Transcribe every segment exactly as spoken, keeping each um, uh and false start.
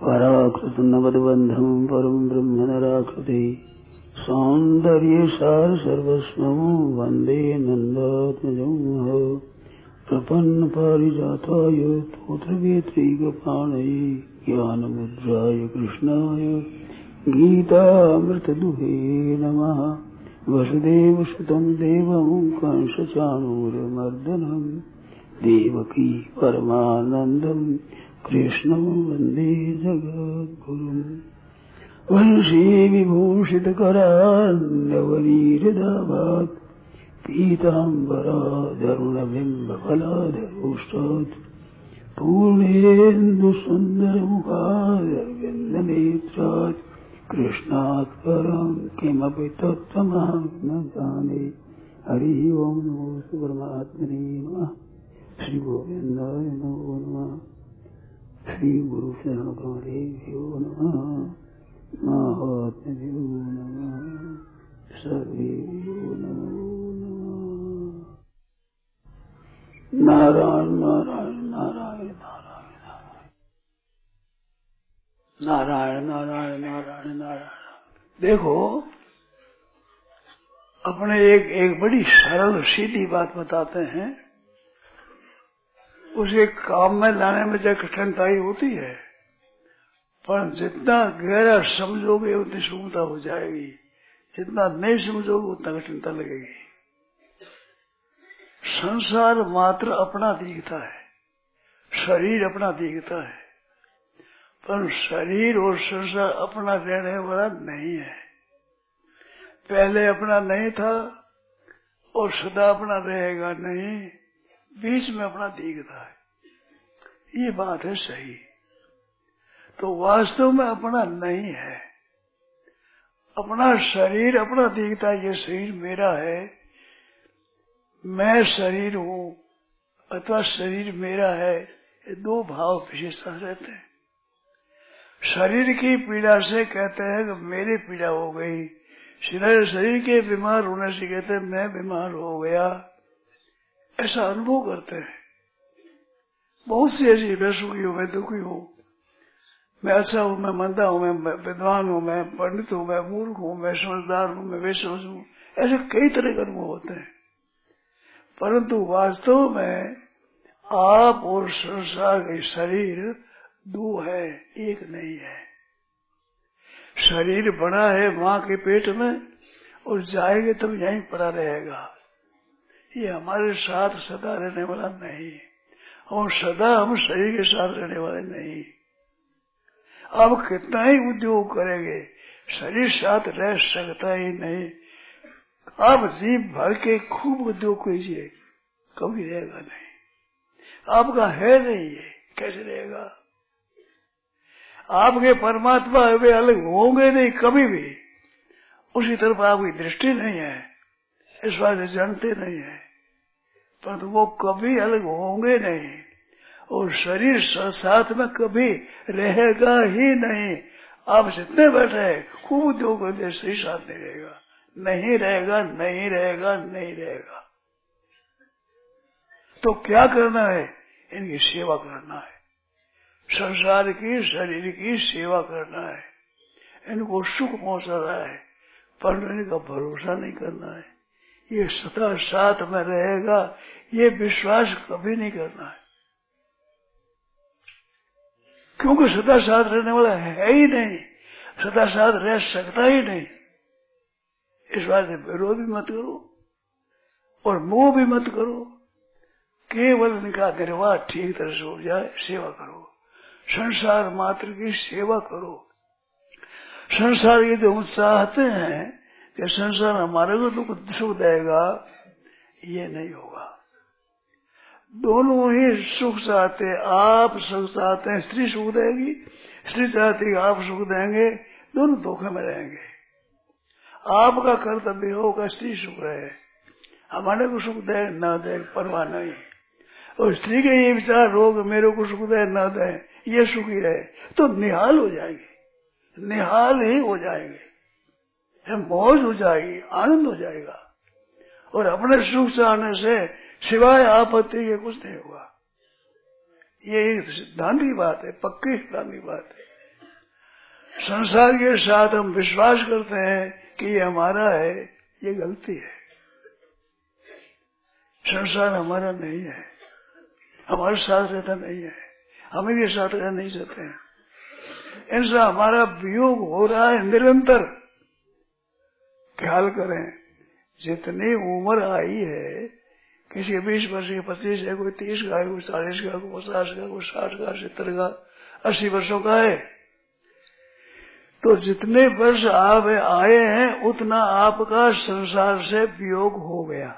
पराकृत नवद्बंधम परम ब्रह्म नराकृति सौंदर्य सार सर्वस्वं वंदे नंदात्मजं प्रपन्न पारिजाताय तोत्रवेत्रैकपाणये ज्ञानमुद्राय कृष्णाय गीतामृतदुहे नमः। वसुदेवसुतं देवं कंसचाणूरमर्दनं देवकी परमानन्दं कृष्णं वन्दे जगद्गुरुम्। वंशी विभूषितकरान्नवनीरदाभात् पीताम्बराधरुणबिम्बफलाधरोष्टात् पूर्णेन्दुसुन्दरमुखारविन्दनेत्रात् कृष्णात् परं किमपि तत्त्वमहं न जाने। हरि ओं नमो परमात्मने नमः। श्री गोविन्दाय नमो नमः। श्री गुरु शरणकमलेभ्यो नमः। महात्म्यो नमः। सर्वेभ्यो नमो नमः। नारायण नारायण नारायण नारायण नारायण नारायण नारायण। देखो, अपने एक एक बड़ी सरल सीधी बात बताते हैं, उसे काम में लाने में जो कठिनाई होती है, पर जितना गहरा समझोगे उतनी सुगमता हो जाएगी, जितना नहीं समझोगे उतना कठिनता लगेगी। संसार मात्र अपना दिखता है, शरीर अपना दिखता है, पर शरीर और संसार अपना रहने वाला नहीं है। पहले अपना नहीं था और सदा अपना रहेगा नहीं, बीच में अपना दिखता है। ये बात है सही। तो वास्तव में अपना नहीं है। अपना शरीर अपना दिखता है, ये शरीर मेरा है, मैं शरीर हूँ अथवा शरीर मेरा है, ये दो भाव विशेषता रहते हैं। शरीर की पीड़ा से कहते हैं कि मेरी पीड़ा हो गई, शरीर के बीमार होने से कहते हैं मैं बीमार हो गया, ऐसा अनुभव करते हैं। बहुत सी ऐसी, मैं सुखी हूँ, मैं दुखी हूँ, मैं अच्छा हूँ, मैं मंदा हूँ, मैं विद्वान हूँ, मैं पंडित हूँ, मैं मूर्ख हूँ, मैं समझदार हूँ, मैं बेसमझ हूँ, ऐसे कई तरह के अनुभव होते हैं। परंतु वास्तव में आप और संसार के शरीर दो है, एक नहीं है। शरीर बड़ा है माँ के पेट में और जाएंगे तब यहीं पड़ा रहेगा। ये हमारे साथ सदा रहने वाला नहीं, और सदा हम शरीर के साथ रहने वाले नहीं। अब कितना ही उद्योग करेंगे, शरीर साथ रह सकता ही नहीं। आप जीभ भर के खूब उद्योग कीजिए, कभी रहेगा नहीं। आपका है नहीं, ये कैसे रहेगा? आपके परमात्मा वे अलग होंगे नहीं कभी भी, उसी तरफ आपकी दृष्टि नहीं है, इस बात से जानते नहीं है, परंतु वो कभी अलग होंगे नहीं, और शरीर साथ में कभी रहेगा ही नहीं। आप जितने बैठे हैं खूब उद्योग करते, शरीर साथ नहीं रहेगा, नहीं रहेगा, नहीं रहेगा, नहीं रहेगा। तो क्या करना है? इनकी सेवा करना है, संसार की शरीर की सेवा करना है, इनको सुख पहुंचाना है, पर इनका भरोसा नहीं करना है। ये सदा साथ में रहेगा, ये विश्वास कभी नहीं करना है, क्योंकि सदा साथ रहने वाला है ही नहीं, सदा साथ रह सकता ही नहीं। इस बात से विरोध भी मत करो और मोह भी मत करो, केवल इनका निर्वाह ठीक तरह से हो जाए, सेवा करो, संसार मात्र की सेवा करो। संसार ये जो हम चाहते हैं कि संसार हमारे को दुख सुख देगा, ये नहीं होगा। दोनों ही सुख चाहते हैं, आप सुख चाहते हैं, स्त्री सुख देगी, स्त्री चाहती है आप सुख देंगे, दोनों धोखे में रहेंगे। आपका कर्तव्य होगा स्त्री सुख रहे, हमारे को सुख दे न दे परवाह नहीं, और स्त्री के ये विचार होगा मेरे को सुख दे न दे, ये सुखी रहे, तो निहाल हो जाएंगे, निहाल ही हो जाएंगे, मौज हो जाएगी, आनंद हो जाएगा, और अपने सुख चाहने से सिवाय आपत्ति के कुछ नहीं होगा। ये एक सिद्धांत की बात है, पक्की सिद्धांत की बात है। संसार के साथ हम विश्वास करते हैं कि ये हमारा है, ये गलती है। संसार हमारा नहीं है, हमारे साथ रहता नहीं है, हम इनके साथ रह नहीं सकते हैं। इनसे हमारा वियोग हो रहा है निरंतर। ख्याल करें, जितनी उम्र आई है, किसी के बीस वर्ष के पच्चीस है, कोई तीस का है, कोई चालीस का, कोई पचास का, कोई साठ का, सत्तर का, अस्सी वर्षों का है, तो जितने वर्ष आप आए हैं उतना आपका संसार से वियोग हो गया।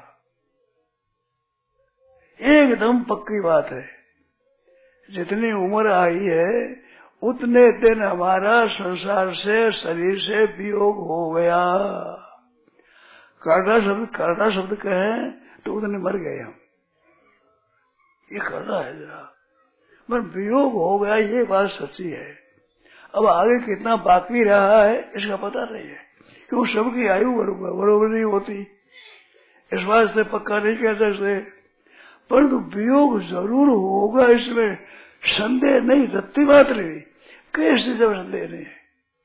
एकदम पक्की बात है। जितनी उम्र आई है उतने दिन हमारा संसार से, शरीर से वियोग हो गया। कर्णा शब्द कर्णा शब्द कहें तो उतने मर गए हम, ये कर्णा है जरा, पर वियोग हो गया, ये बात सच्ची है। अब आगे कितना बाकी रहा है इसका पता नहीं है, क्योंकि सबकी आयु बरोबर नहीं होती, इस बात से पक्का नहीं कह सकते। परंतु वियोग जरूर होगा, इसमें संदेह नहीं, रत्ती मात्र नहीं, कैसे जब संदेह नहीं है।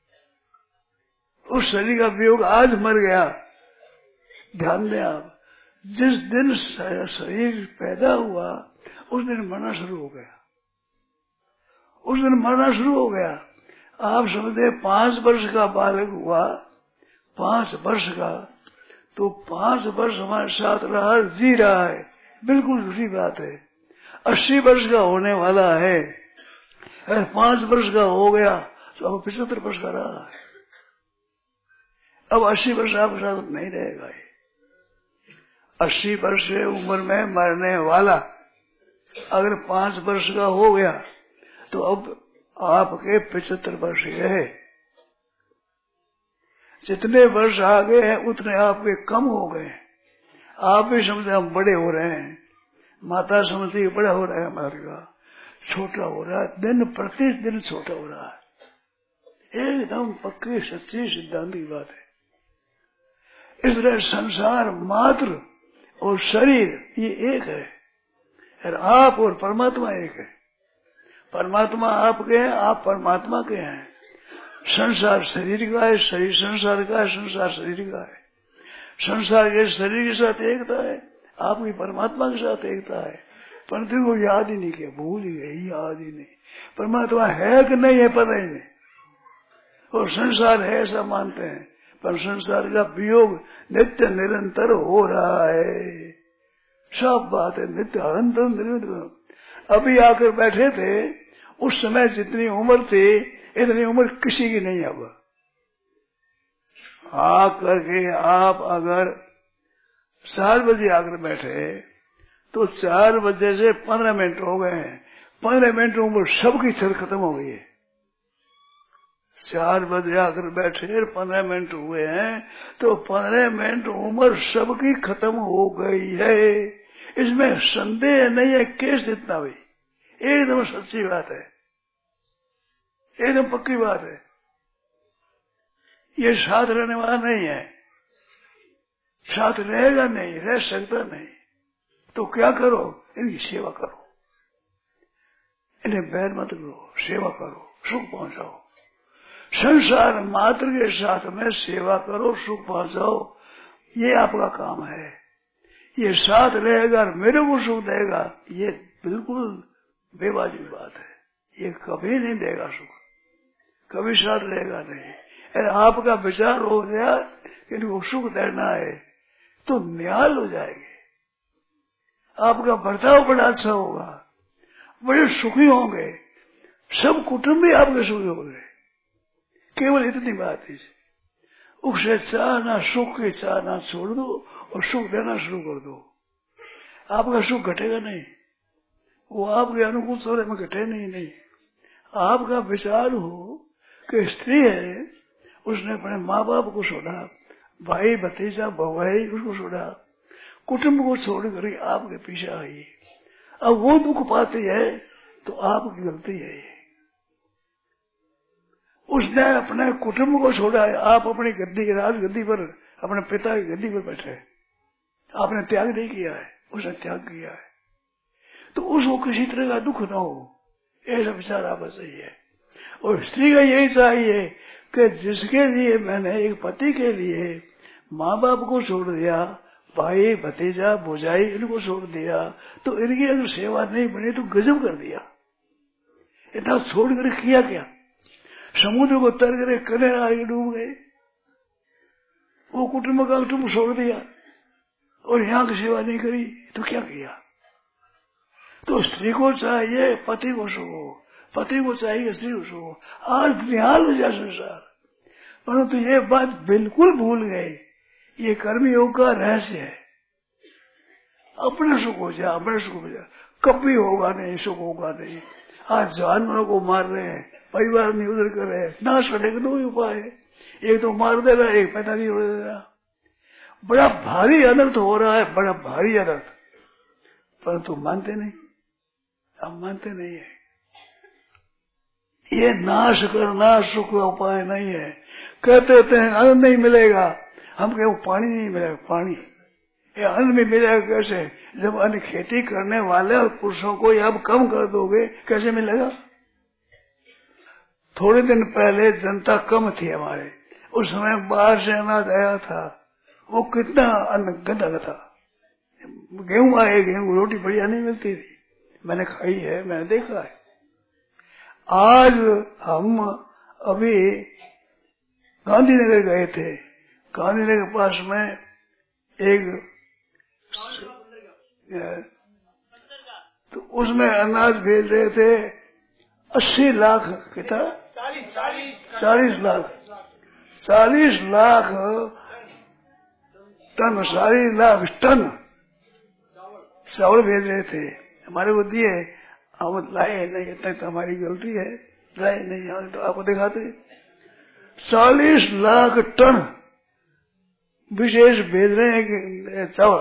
उस शरीर का वियोग आज मर गया। ध्यान दें आप, जिस दिन शरीर पैदा हुआ उस दिन मरना शुरू हो गया, उस दिन मरना शुरू हो गया। आप समझे पांच वर्ष का बालक हुआ, पांच वर्ष का, तो पांच वर्ष हमारे साथ रहा, जी रहा है, बिल्कुल दूसरी बात है। अस्सी वर्ष का होने वाला है, पांच वर्ष का हो गया तो अब पचहत्तर वर्ष का रहा है। अब अस्सी वर्ष आपके साथ नहीं रहेगा। अस्सी वर्ष उम्र में मरने वाला अगर पांच वर्ष का हो गया तो अब आपके पचहत्तर वर्ष है। जितने वर्ष आ गए हैं उतने आपके कम हो गए। आप भी समझते हम बड़े हो रहे हैं, माता समझती है बड़ा हो रहा है, हमारे का छोटा हो रहा है, दिन प्रतिदिन छोटा हो रहा है। एकदम पक्की सच्ची सिद्धांत की बात है। इस तरह संसार मात्र और शरीर ये एक है, और आप और परमात्मा एक है। परमात्मा आपके हैं, आप परमात्मा के हैं। संसार शरीर का है, शरीर संसार का है, संसार शरीर का है। संसार के शरीर के साथ एकता है, आपकी परमात्मा के साथ एकता है, परंतु वो याद ही नहीं किया, भूल ही गई, याद ही नहीं। परमात्मा है कि नहीं है पता ही नहीं, और संसार है ऐसा मानते हैं, पर संसार का वियोग नित्य निरंतर हो रहा है। सब बात है नित्य अनंतर निरंतर। अभी आकर बैठे थे, उस समय जितनी उम्र थी इतनी उम्र किसी की नहीं। अब आकर के आप अगर चार बजे आकर बैठे तो चार बजे से पंद्रह मिनट हो गए हैं, पंद्रह मिनट उम्र सबकी छल खत्म हो गई है। चार बजे आकर बैठे पंद्रह मिनट हुए हैं तो पंद्रह मिनट उम्र सबकी खत्म हो गई है। इसमें संदेह नहीं है। कैसे इतना हुई? एकदम सच्ची बात है, एकदम पक्की बात है। ये साथ रहने वाला नहीं है, साथ रहेगा नहीं, रह सकता नहीं। तो क्या करो? इनकी सेवा करो, इन्हें बैर मत करो, सेवा करो, सुख पहुंचाओ। संसार मात्र के साथ में सेवा करो, सुख पहुंचाओ, ये आपका काम है। ये साथ रहेगा और मेरे को सुख देगा, ये बिल्कुल बेवाजिब बात है। ये कभी नहीं देगा सुख, कभी साथ रहेगा नहीं। अगर आपका विचार हो गया कि इनको सुख देना है तो न्याल हो जाएंगे, आपका बर्ताव बड़ा अच्छा होगा, बड़े सुखी होंगे, सब कुटुंब भी आपके सुखी होंगे। केवल इतनी बात है, उससे चाहना, सुख की चाहना छोड़ दो और सुख देना शुरू कर दो। आपका सुख घटेगा नहीं, वो आपके अनुकूल सौरे में घटे नहीं। नहीं, आपका विचार हो कि स्त्री है, उसने अपने माँ बाप को छोड़ा, भाई भतीजा भवाई उसको छोड़ा, कुटुंब को छोड़ कर आपके पीछे आई। अब वो दुख पाती है तो आपकी गलती है। उसने अपने कुटुंब को छोड़ा है, आप अपनी गद्दी राज गद्दी पर, अपने पिता की गद्दी पर बैठे, आपने त्याग नहीं किया है, उसने त्याग किया है। तो उसको किसी तरह का दुख न हो, ऐसा विचार आपका सही है। और स्त्री का यही चाहिए कि जिसके लिए मैंने एक पति के लिए माँ बाप को छोड़ दिया, भाई भतीजा भौजाई इनको छोड़ दिया, तो इनकी अगर सेवा नहीं बनी तो गजब कर दिया। इतना छोड़ कर किया क्या? समुद्र को तर कर कने आगे डूब गए, वो कुटुंब का कुटुंब छोड़ दिया और यहाँ की सेवा नहीं करी तो क्या किया? तो स्त्री को चाहिए पति को सुख हो, पति को चाहिए स्त्री को सुख हो। आज निहाल हो जाए संसार, परंतु ये बात बिल्कुल भूल गए। ये कर्म योग का रहस्य है। अपने सुख हो जाए, अपने सुख हो जाए, कभी होगा नहीं, सुख होगा नहीं। आज जानवरों को मार रहे हैं, परिवार नहीं उधर कर रहे हैं, नाश करने के दो ही उपाय है, एक तो मार दे रहा है, एक पैदा नहीं हो रहा। बड़ा भारी अनर्थ हो रहा है, बड़ा भारी अनर्थ, परंतु मानते नहीं, हम मानते नहीं है। ये नाश करना सुख का उपाय नहीं है। कहते हैं आनंद नहीं मिलेगा, हम कहे पानी नहीं मिलेगा, पानी ये अन्न में मिलेगा कैसे? जब अन्न खेती करने वाले और पुरुषों को अब कम कर दोगे कैसे मिलेगा? थोड़े दिन पहले जनता कम थी हमारे, उस समय बाहर से अनाज आया था, वो कितना अन्न गंदा था। गेहूं आए, गेहूं रोटी बढ़िया नहीं मिलती थी, मैंने खाई है, मैंने देखा है। आज हम अभी गांधीनगर गए थे, गांधीनगर के पास में एक तो उसमें अनाज भेज रहे थे, अस्सी लाख कितना चालीस लाख चालीस लाख टन चालीस लाख टन चावल भेज रहे थे। हमारे को दिए, हम लाए नहीं, इतना तो हमारी गलती है, लाए नहीं, तो आपको दिखाते। चालीस लाख टन विशेष भेज रहे हैं चावल,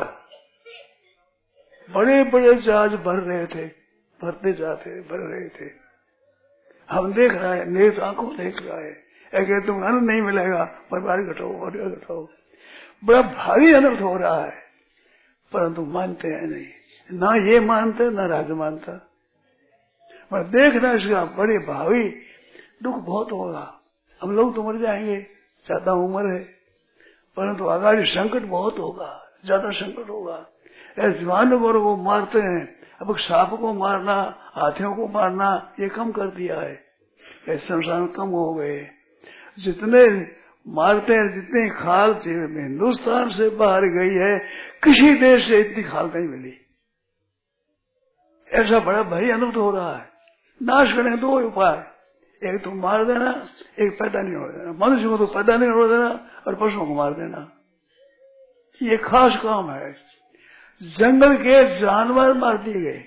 बड़े बड़े जहाज भर रहे थे, भरते जाते भर रहे थे। हम देख रहा है, नेत आंखों देख रहा है, अगर तुम अन्न नहीं मिलेगा, परिवार घटाओ और घटाओ, बड़ा भारी अनर्थ हो रहा है, परंतु मानते हैं नहीं, ना ये मानते ना राज मानता। पर देखना इसका बड़े भावी दुख बहुत होगा। हम लोग तो मर जाएंगे, ज्यादा उम्र है, परंतु आगामी संकट बहुत होगा, ज्यादा संकट होगा। ऐसे जानवरों को मारते हैं, अब सांप को मारना, हाथियों को मारना ये कम कर दिया है, ऐसे संसार कम हो गए। जितने मारते हैं, जितनी खाल हिंदुस्तान से बाहर गई है, किसी देश से इतनी खाल नहीं मिली। ऐसा बड़ा भारी अनुभव हो रहा है। नाश करने दो उपाय, एक तो मार देना, एक पैदा नहीं हो देना। मनुष्य को तो पैदा नहीं हो देना और पशुओं को मार देना, ये खास काम है। जंगल के जानवर मार दिए गए।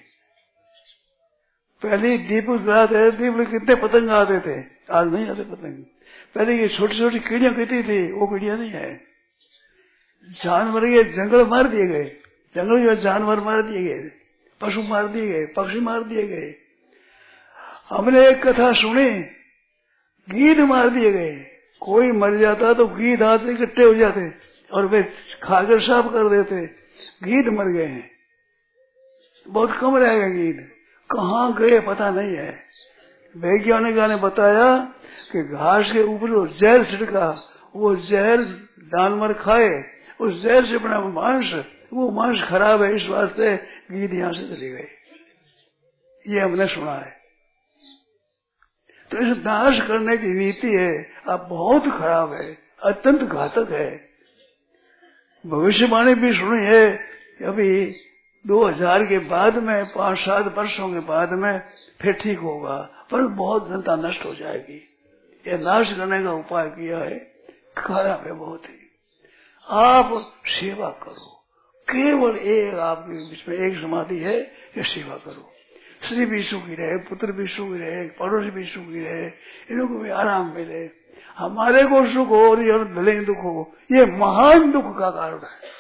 पहले दीप जलाते थे, दीप में कितने पतंग आते थे, आज नहीं आते पतंग। पहले ये छोटी छोटी कीड़ियां कितनी थी, वो कीड़ियां नहीं है। जानवर ये जंगल मार दिए गए, जंगल के जानवर मार दिए गए, पशु मार दिए गए, पक्षी मार दिए गए। हमने एक कथा सुनी, गीध मार दिए गए। कोई मर जाता तो गीध आते इकट्ठे हो जाते और वे खाकर साफ कर देते। गीध मर गए हैं, बहुत कम रह गए गीध, कहाँ गए पता नहीं है। वैज्ञानिकों ने बताया कि घास के ऊपर जो जहर छिड़का, वो जहर जानवर खाए, उस जहर से बना मांस, वो मांस खराब है, इस वास्ते गीध यहाँ से चली गई। ये हमने सुना है। तो इस नाश करने की नीति है, अब बहुत खराब है, अत्यंत घातक है। भविष्यवाणी भी सुनी है कि अभी दो हज़ार के बाद में, पांच सात वर्षों के बाद में फिर ठीक होगा, पर बहुत जनता नष्ट हो जाएगी। ये नाश करने का उपाय किया है, खराब है बहुत ही। आप सेवा करो, केवल एक आपके बीच में एक समाधि है, ये सेवा करो। स्त्री भी सुखी रहे, पुत्र भी सुखी रहे, पड़ोसी भी सुखी रहे, इनको भी आराम मिले, हमारे को सुख हो और ये भले ही दुख हो, ये महान दुख का कारण है।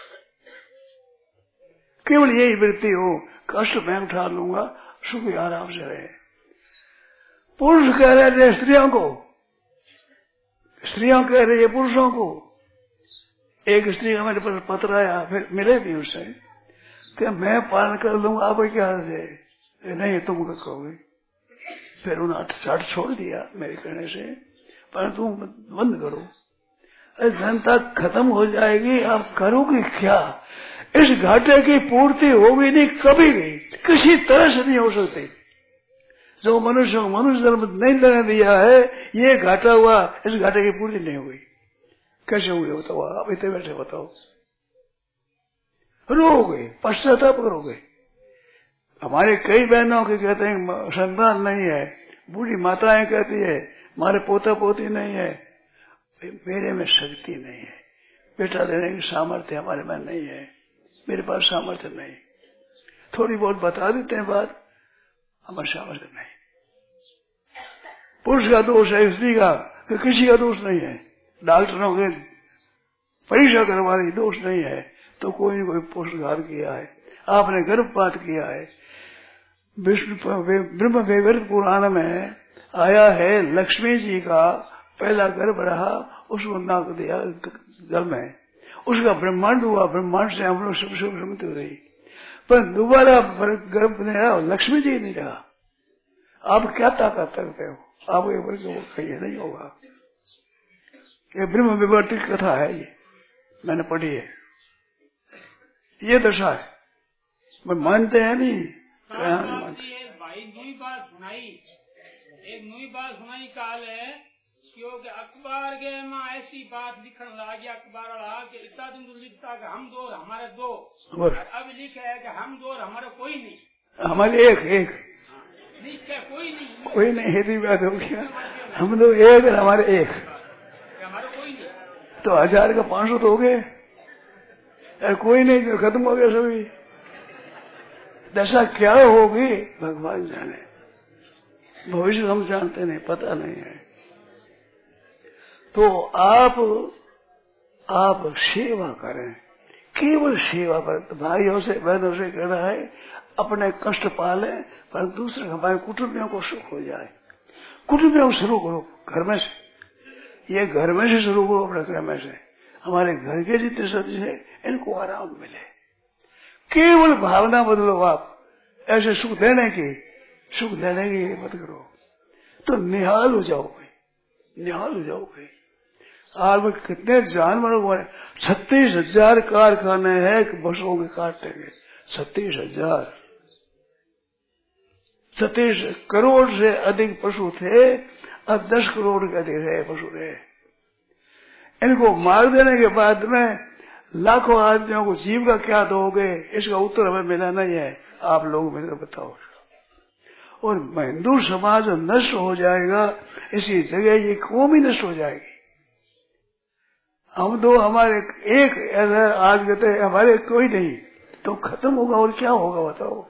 केवल यही वृत्ति हो, कष्ट मैं उठा लूंगा, सुखी आराम से रहे। पुरुष कह रहे थे स्त्रियों को, स्त्रियों कह रही है पुरुषों को। एक स्त्री का मेरे पास पत्र आया, फिर मिले भी उससे कि मैं पालन कर लूंगा, आप क्या है? नहीं तुम क्या कहोगे, फिर उन्होंने चाट छोड़ दिया मेरे कहने से, परंतु बंद करो, जनता खत्म हो जाएगी, आप करोगे क्या? इस घाटे की पूर्ति होगी नहीं कभी भी, किसी तरह से नहीं हो सकती। जो मनुष्य को मनुष्य जन्म नहीं लेने दिया है, ये घाटा हुआ, इस घाटे की पूर्ति नहीं हुई, कैसे हुई बताओ? आप इतने बैठे बताओ, रोगे, पश्चाताप करोगे। हमारे कई बहनों के कहते हैं संतान नहीं है, बूढ़ी माताएं कहती है हमारे पोता पोती नहीं है, मेरे में शक्ति नहीं है, बेटा देने की सामर्थ्य हमारे में नहीं है, मेरे पास सामर्थ्य नहीं, थोड़ी बहुत बता देते हैं बात, हमारे सामर्थ्य नहीं। पुरुष का दोष है, स्त्री का, कि किसी का दोष नहीं है, डॉक्टरों के परीक्षा करवाने दोष नहीं है, तो कोई न कोई पुरुषार्थ किया है, आपने गर्भपात किया है। विष्णु ब्रह्म वैवर्त पुराण में आया है, लक्ष्मी जी का पहला गर्भ रहा, उसको नाक दिया जल में, उसका ब्रह्मांड हुआ, ब्रह्मांड से हम लोग सब सब मृत्यु रही, पर दोबारा गर्भ नहीं रहा, लक्ष्मी जी नहीं रहा। आप क्या ताकत रखते हो? आप एक बार वो कहिए नहीं होगा। ये ब्रह्म वैवर्त की कथा है, ये मैंने पढ़ी है, ये दशा है, मैं मानते हैं नहीं, नहीं मानते। भाई नई बात सुनाई, एक नई बात सुनाई काल है, क्योंकि अखबार के में ऐसी बात लिखने लगा, अखबार वाला कि इतना दिन लिखता कि हम दो हमारे दो, अब लिखा है कि हम दो हमारे कोई नहीं, हमारे एक एक लिखे कोई नहीं, कोई नहीं, यही बात हो गया, हम दो एक और हमारे एक, हमारे कोई नहीं, तो हजार का पांच सौ तो हो गए, कोई नहीं तो खत्म हो गया सभी। दशा क्या होगी भगवान जाने, भविष्य हम जानते नहीं, पता नहीं है। तो आप आप सेवा करें, केवल सेवा पर, तो भाइयों से बहनों से कहना है अपने कष्ट पाले, पर दूसरे हमारे कुटुंबियों को सुख हो जाए। कुटुंबियों को शुरू करो घर में से, ये घर में से शुरू करो, अपने घर में से, हमारे घर के जितने सदस्य है इनको आराम मिले, केवल भावना बदलो। आप ऐसे सुख देने की सुख देने की मत करो, तो निहाल हो जाओगे, निहाल हो जाओगे। आप कितने जानवरों को, छत्तीस हजार कारखाने हैं कि बसों के काटेंगे, छत्तीस हजार छत्तीस करोड़ से अधिक पशु थे, अब दस करोड़ के अधिक है पशु रहे। इनको मार देने के बाद में लाखों आदमियों को जीविका क्या दोगे, इसका उत्तर हमें मिला नहीं है, आप लोग मेरे बताओ। और हिंदू समाज नष्ट हो जाएगा, इसी जगह ये कौम ही नष्ट हो जाएगी। हम दो हमारे एक, आज कहते हमारे कोई नहीं, तो खत्म होगा और क्या होगा बताओ।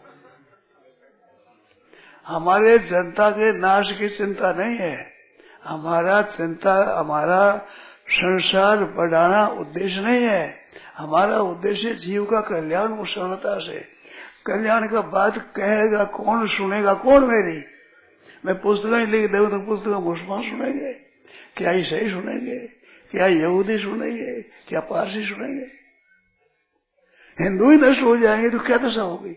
हमारे जनता के नाश की चिंता नहीं है, हमारा चिंता, हमारा संसार बढ़ाना उद्देश्य नहीं है, हमारा उद्देश्य जीव का कल्याण और सरलता से। कल्याण का बात कहेगा कौन, सुनेगा कौन मेरी? मैं पुस्तकें लिख दूं तो पुस्तकें मुसलमान सुनेंगे क्या? ईसाई सुनेंगे क्या? यहूदी सुनेंगे क्या? पारसी सुनेंगे? हिंदू ही नष्ट हो जाएंगे तो क्या दशा होगी?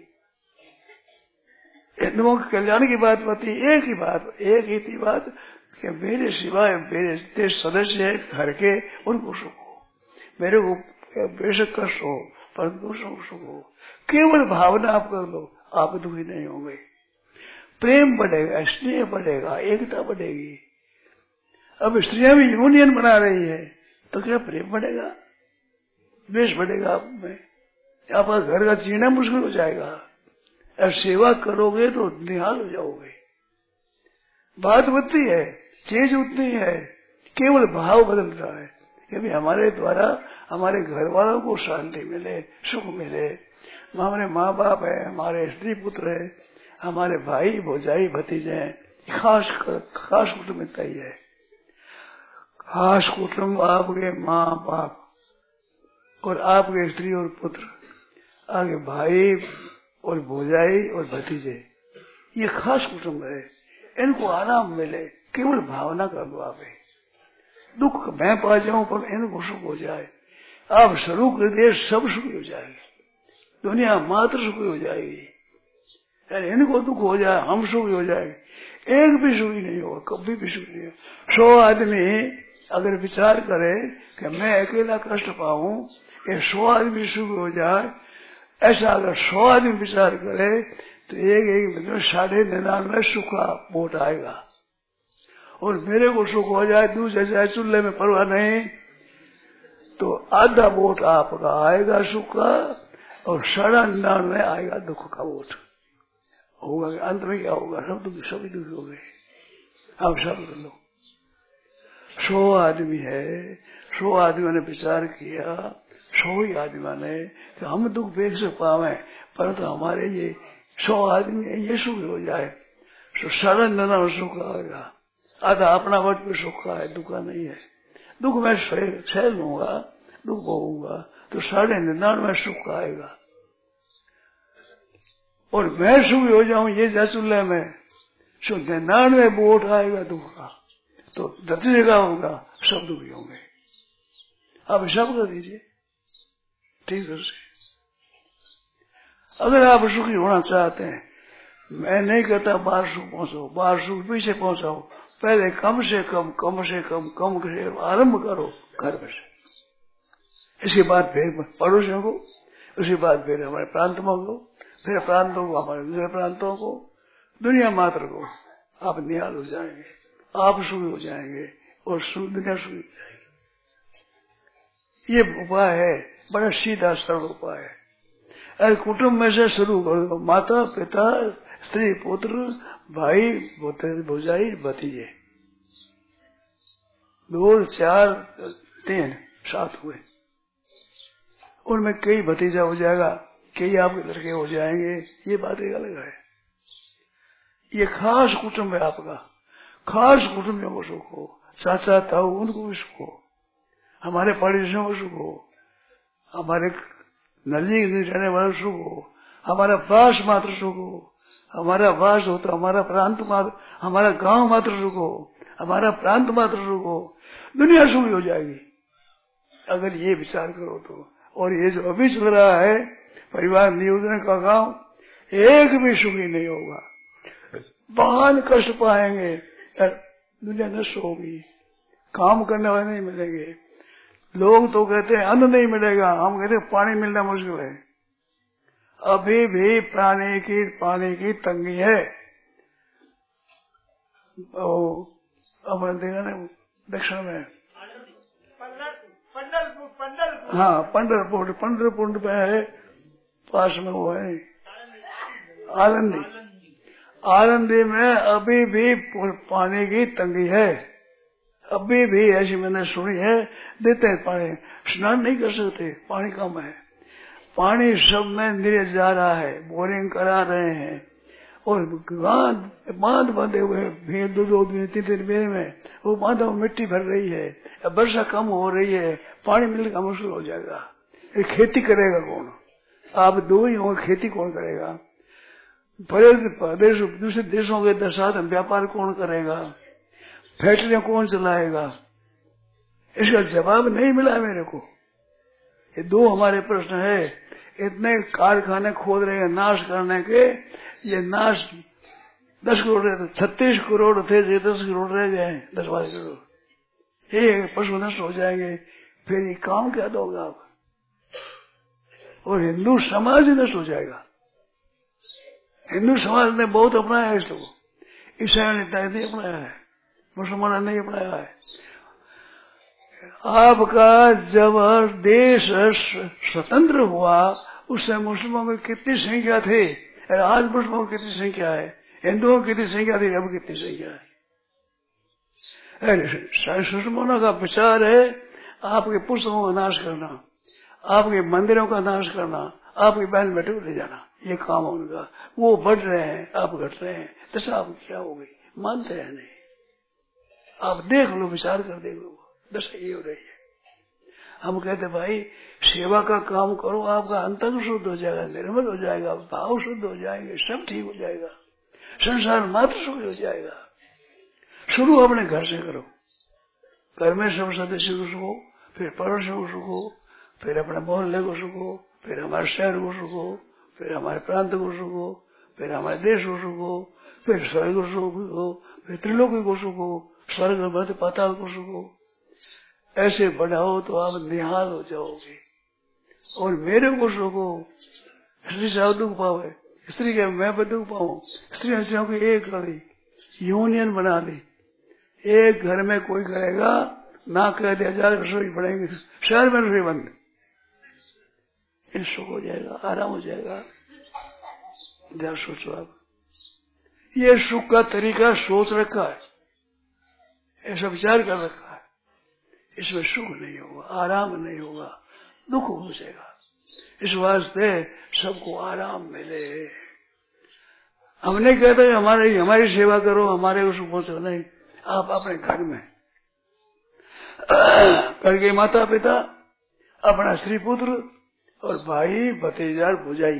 हिंदुओं के कल्याण की बात होती, एक ही बात, एक ही थी बात कि मेरे सिवाय मेरे देश सदस्य है घर के, उनको सुख हो, मेरे को बेशक कष्ट हो पर दूसरों को सुख हो। केवल भावना आप कर लो, आप दुखी नहीं होंगे। प्रेम बढ़ेगा, स्नेह बढ़ेगा, एकता बढ़ेगी। अब स्त्रियां भी यूनियन बना रही है तो क्या प्रेम बढ़ेगा, द्वेष बढ़ेगा आप में? आपका घर का जीना मुश्किल हो जाएगा। और सेवा करोगे तो निहाल हो जाओगे। बात उतनी है, चीज उतनी है, केवल भाव बदलता है कि भी हमारे द्वारा हमारे घर वालों को शांति मिले, सुख मिले। हमारे माँ बाप है, हमारे स्त्री पुत्र है, हमारे भाई भौजाई भतीजे हैं, खास खास कुटुंबिकता ही है। खास कुटुंब आपके माँ बाप और आपके स्त्री और पुत्र, आगे भाई और भौजाई और भतीजे, ये खास कुटुंब है। इनको आराम मिले, केवल भावना कर दो। आप दुख मैं पा जाऊं पर इनको सुख हो जाए, आप शुरू कर दिए सब सुखी हो जाएगी, दुनिया मात्र सुखी हो जाएगी। इनको दुख हो जाए हम सुखी हो जाएंगे। एक भी सुखी नहीं होगा, कभी भी सुखी नहीं होगा। सौ आदमी अगर विचार करे कि मैं अकेला कष्ट पाऊं, ये सौ आदमी सुखी हो जाए, ऐसा अगर सौ आदमी विचार करे तो एक एक मतलब साढ़े निन्यानवे सुख का बोट आएगा। और मेरे को सुख हो जाए, दूसरे जाए, चूल्हे में परवाह नहीं, तो आधा बोट आपका आएगा सुख का और साढ़ा निन्यानवे आएगा दुख का बोट होगा। अंत में क्या होगा? सब दुखी सभी दुखी हो गए। आप सब कर लो। सौ आदमी है, सौ आदमियों ने विचार किया, सौ ही आदमियों ने कि हम दुख देख से पावे, परंतु हमारे ये सौ आदमी ये सुख हो जाए तो सारा नना सुख आएगा। आधा अपना वट पे सुख का है, दुख का नहीं है। दुख मैं सह लूंगा, दुख भोगूंगा तो साढ़े निन्यानवे सुख आएगा। और मैं सुखी हो जाऊं ये जैसुल्ले में, सो निन्यानवे बोट आएगा दुख का, तो दस जगह होगा, सब दुखी होंगे। आप सब कर दीजिए ठीक से। अगर आप सुखी होना चाहते हैं, मैं नहीं कहता बाहर सुख पहुंचो, बाहर सुख पीछे पहुंचाओ, पहले कम से कम कम से कम कम से आरंभ करो घर में से। इसके बाद फिर पड़ोसियों को, उसके बाद फिर हमारे प्रांतों को, फिर प्रांतों को हमारे दूसरे प्रांतों को, दुनिया मात्र को आप निहाल हो जाएंगे, आप सुखी हो जाएंगे और दुनिया सुखी हो जाएगी। ये उपाय है, बड़ा सीधा सरल उपाय है। अरे कुटुंब में से शुरू करो, माता पिता स्त्री पुत्र भाई भौजाई भतीजे, दो चार तीन सात हुए, उनमें कई भतीजा हो जाएगा, कई आपके लड़के हो जाएंगे, ये बात एक अलग है। ये खास कुटुंब है आपका, खास कुटुंबियों को सुख हो, चाचा ताऊ उनको भी सुख हो, हमारे पड़ोसियों को सुख हो, हमारे नजदीक रहने वाले सुख हो, हमारा वास मात्र सुख हो, हमारा वास हो तो हमारा प्रांत मात्र, हमारा गांव मात्र सुख हो, हमारा प्रांत मात्र सुख हो, दुनिया सुखी हो जाएगी अगर ये विचार करो तो। और ये जो अभी चल रहा है परिवार नियोजन का गांव, एक भी सुखी नहीं होगा, बहुत कष्ट पाएंगे, दुनिया नष्ट होगी, काम करने वाले नहीं मिलेंगे। लोग तो कहते हैं अन्न नहीं मिलेगा, हम कहते हैं पानी मिलना मुश्किल है। अभी भी पानी की पानी की तंगी है। अपने देखा ना दक्षिण में, हाँ पंडरपुर, पंडरपुर में है, पास में वो है आलंदी, आलंदी में अभी भी पानी की तंगी है। अभी भी ऐसी मैंने सुनी है, देते हैं पानी, स्नान नहीं कर सकते, पानी कम है, पानी सब में नीचे जा रहा है, बोरिंग करा रहे हैं और बांध बांध बंधे हुए भी दो दो दिन तीन तीन महीने में वो बांधों में मिट्टी भर रही है, वर्षा कम हो रही है, पानी मिलने का मुश्किल हो जाएगा। ये खेती करेगा कौन? आप दो ही होंगे, खेती कौन करेगा? बड़े देश दूसरे देशों के साथ व्यापार कौन करेगा? फैक्ट्रियां कौन चलाएगा? इसका जवाब नहीं मिला मेरे को। ये दो हमारे प्रश्न है। इतने कारखाने खोद रहे हैं नाश करने के, ये नाश दस करोड़ रहे थे, छत्तीस करोड़ थे, ये दस करोड़ रह गए, दस बारह करोड़, ये पशु नष्ट हो जाएंगे, फिर ये काम क्या दोगे आप? और हिंदू समाज ही नष्ट हो जाएगा। हिंदू समाज ने बहुत अपनाया है इसको, ईसाइयों ने इतना नहीं अपनाया है, मुसलमानों ने नहीं अपनाया है। आपका जब देश स्वतंत्र हुआ उससे मुस्लिमों की कितनी संख्या थी, आज मुस्लिमों की कितनी संख्या है, हिंदुओं की कितनी संख्या थी, अब कितनी संख्या है? मुसलमानों का विचार है आपके पुस्तकों का नाश करना, आपके मंदिरों का नाश करना, आपकी बहन बेटे को ले जाना, ये काम है उनका। वो बढ़ रहे हैं, आप घट रहे हैं, दशा आप क्या हो गई? मानते हैं नहीं? आप देख लो, विचार कर देख लो, दशा ये हो रही है। हम कहते भाई सेवा का काम करो, आपका अंतरंग शुद्ध हो जाएगा, निर्मल हो जाएगा, भाव शुद्ध हो जाएंगे, सब ठीक हो जाएगा, संसार मात्र सुख हो जाएगा। शुरू अपने घर से करो, घर में सब सदस्य को सुखो, फिर पड़ोसियों को सुखो, फिर अपने मोहल्ले को सुखो, फिर हमारे शहर को सुखो, फिर हमारे प्रांत को सुखो, फिर हमारे देश को सुखो, फिर स्वर्ग को सुख हो, फिर त्रिलोकी को सुख हो, स्वर्ग मध्य पाताल को सुख हो। ऐसे बढ़ाओ तो आप निहाल हो जाओगे। और मेरे को सुख हो, स्त्री से दुख पावे, स्त्री के मैं पर दुख पाऊं, स्त्री स्त्रियों की एक करी यूनियन बना ली। एक घर में कोई करेगा ना कह दे हजार रसोई पड़ेगी, शहर में रसोई बंद, इन सुख हो जाएगा, आराम हो जाएगा। ध्यान सोचो आप, ये सुख का तरीका सोच रखा है, ऐसा विचार कर रखा है। इसमें सुख नहीं होगा, आराम नहीं होगा, दुख हो जाएगा। इस वास्ते सबको आराम मिले। हमने कहते हैं हमारे हमारी सेवा करो, हमारे को सुख पहुंचो, नहीं। आप अपने घर में करके माता पिता, अपना स्त्री पुत्र और भाई भतीजा भुजाई,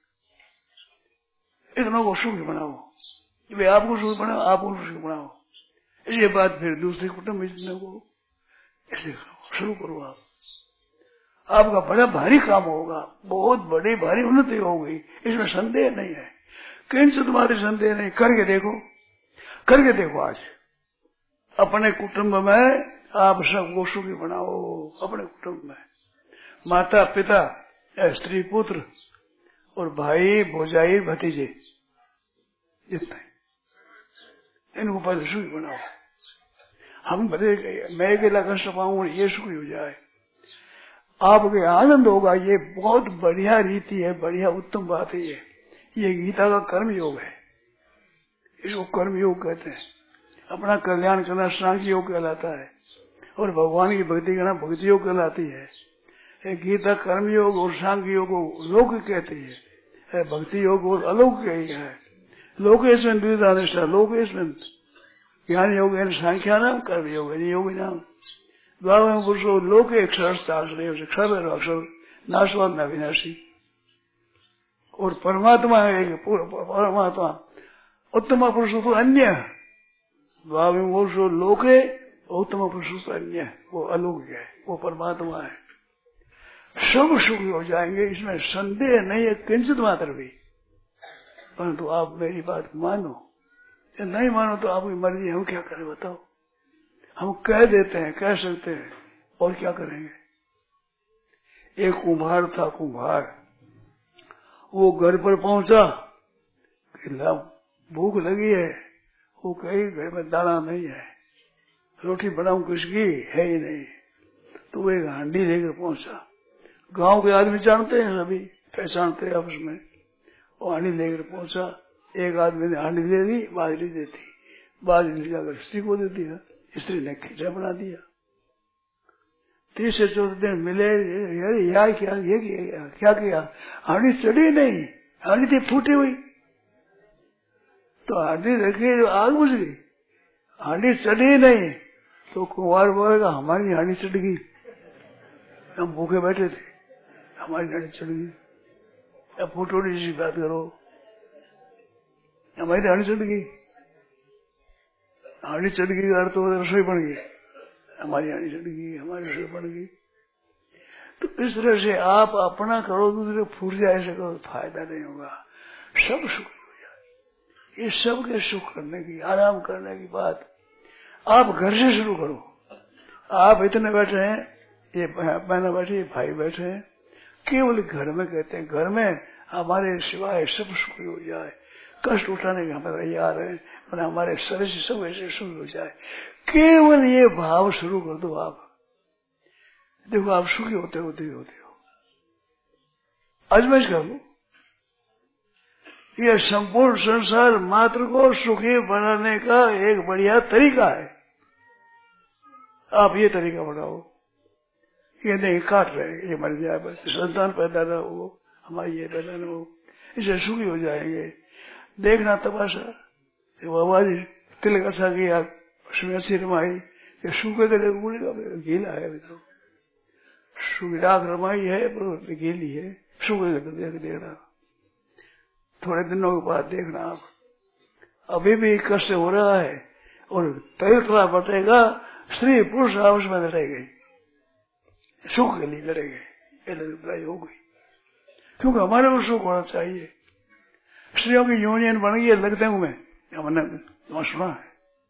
इतनों को सुख बनाओ। वे आपको सुख बनाओ, आपको सुख बनाओ। इसके बाद फिर दूसरे कुटुंब इतने को ऐसे शुरू करो। आप आपका बड़ा भारी काम होगा, बहुत बड़ी भारी उन्नति होगी, इसमें संदेह नहीं है, किंचित मात्र संदेह नहीं। करके देखो, करके देखो। आज अपने कुटुंब में आप सबको सुखी बनाओ। अपने कुटुंब में माता पिता, स्त्री पुत्र और भाई भौजाई भतीजे, जितने इनको पहले सुखी बनाओ। हम बदे मैं अकेला कष्ट पाऊं, ये सुखी हो जाए, आपके आनंद होगा। ये बहुत बढ़िया रीति है, बढ़िया उत्तम बात है। ये ये गीता का कर्म योग है, इसको कर्म योग कहते हैं। अपना कल्याण करना सांख्य योग कहलाता है, और भगवान की भक्ति करना भक्ति योग कहलाती है। एक गीता कर्म योग और सांख्य योग को लौकिक कहती है, भक्ति योग और अलौकिक है। लोकेशमें द्विधानिष्ठा, लोकेशमें ज्ञान योग है, सांख्या नाम कर्म योग है, योग नाम द्वारा पुरुषो लोके अक्षर अक्षर नाशवान न विनाशी। और परमात्मा है एक, परमात्मा उत्तम पुरुष तो अन्य, द्वाविम पुरुषो लोके उत्तम पुरुष तो अन्य, वो अलौकिक है, वो परमात्मा है। सब सुखी हो जाएंगे, इसमें संदेह नहीं है किंचित मात्र भी। परंतु आप मेरी बात मानो, या नहीं मानो तो आपकी मर्जी, हम क्या करें बताओ। हम कह देते हैं, कह सकते हैं, और क्या करेंगे। एक कुम्हार था, कुम्हार, वो घर पर पहुंचा, भूख लगी है, वो कहीं घर में दाना नहीं है, रोटी बनाऊं किसकी, है ही नहीं। तो वो एक हांडी लेकर पहुंचा। गांव के आदमी जानते हैं, सभी पहचानते हैं आपस में। वो हांडी लेकर पहुंचा, एक आदमी ने हांडी ले ली, बाजरी देती, बाजरी जाकर स्त्री को दे दिया, स्त्री ने खिचड़ा बना दिया। तीसरे चौथे दिन मिले, यार क्या ये किया, क्या किया, हांडी चढ़ी नहीं, हांडी थी फूटी हुई। तो हांडी रखी, आग बुझ गई, हांडी चढ़ी नहीं। तो कुंवार बोलेगा हमारी हांडी चढ़ गई, हम भूखे बैठे थे, हमारी हांडी चढ़ गई। अब फूटोड़ी सी बात करो, हमारी हांडी चढ़ गई, हांडी चढ़ गई अर्थ तो रसोई बन गई, हमारी हांडी चढ़ गई, हमारी रसोई बन गई। तो इस तरह से आप अपना करो, दूसरे फूट जाए, ऐसे करो, फायदा नहीं होगा। सब सुख हो जाए। ये सब के सुख करने की, आराम करने की बात आप घर से शुरू करो। आप इतने बैठे हैं, ये बहना बैठे, भाई बैठे हैं, केवल घर में कहते हैं, घर में हमारे सिवाय सब सुखी हो जाए, कष्ट उठाने के हम तैयार हैं, और हमारे शरीर से सब ऐसे सुखी हो जाए। केवल ये भाव शुरू कर दो। आप देखो, आप सुखी होते होते ही होते हो। आजमाइश कर लो। यह संपूर्ण संसार मात्र को सुखी बनाने का एक बढ़िया तरीका है। आप ये तरीका बनाओ, ये नहीं काट रहे, ये मर जाए, बस संतान पैदा न हो, हमारी ये पैदा न हो, इसे सुखी हो जाएंगे। देखना तमाशा, बाबा जी तिलक अच्छा किया, उसमें अच्छी रमाई, सूखे गले उड़ेगा, गीला है, बताओ, सूखी राख रमाई है पर गीली है, सूखे गले देख देना। थोड़े दिनों के बाद देखना आप, अभी भी कष्ट हो रहा है, और तेल थोड़ा बटेगा, स्त्री पुरुष आपस में लड़ेंगे, सुख के लिए लड़ेंगे, ये लड़ाई हो गई। क्योंकि हमारे को सुख होना चाहिए। स्त्रियों की यूनियन बन गई है लगते में, हमने सुना है।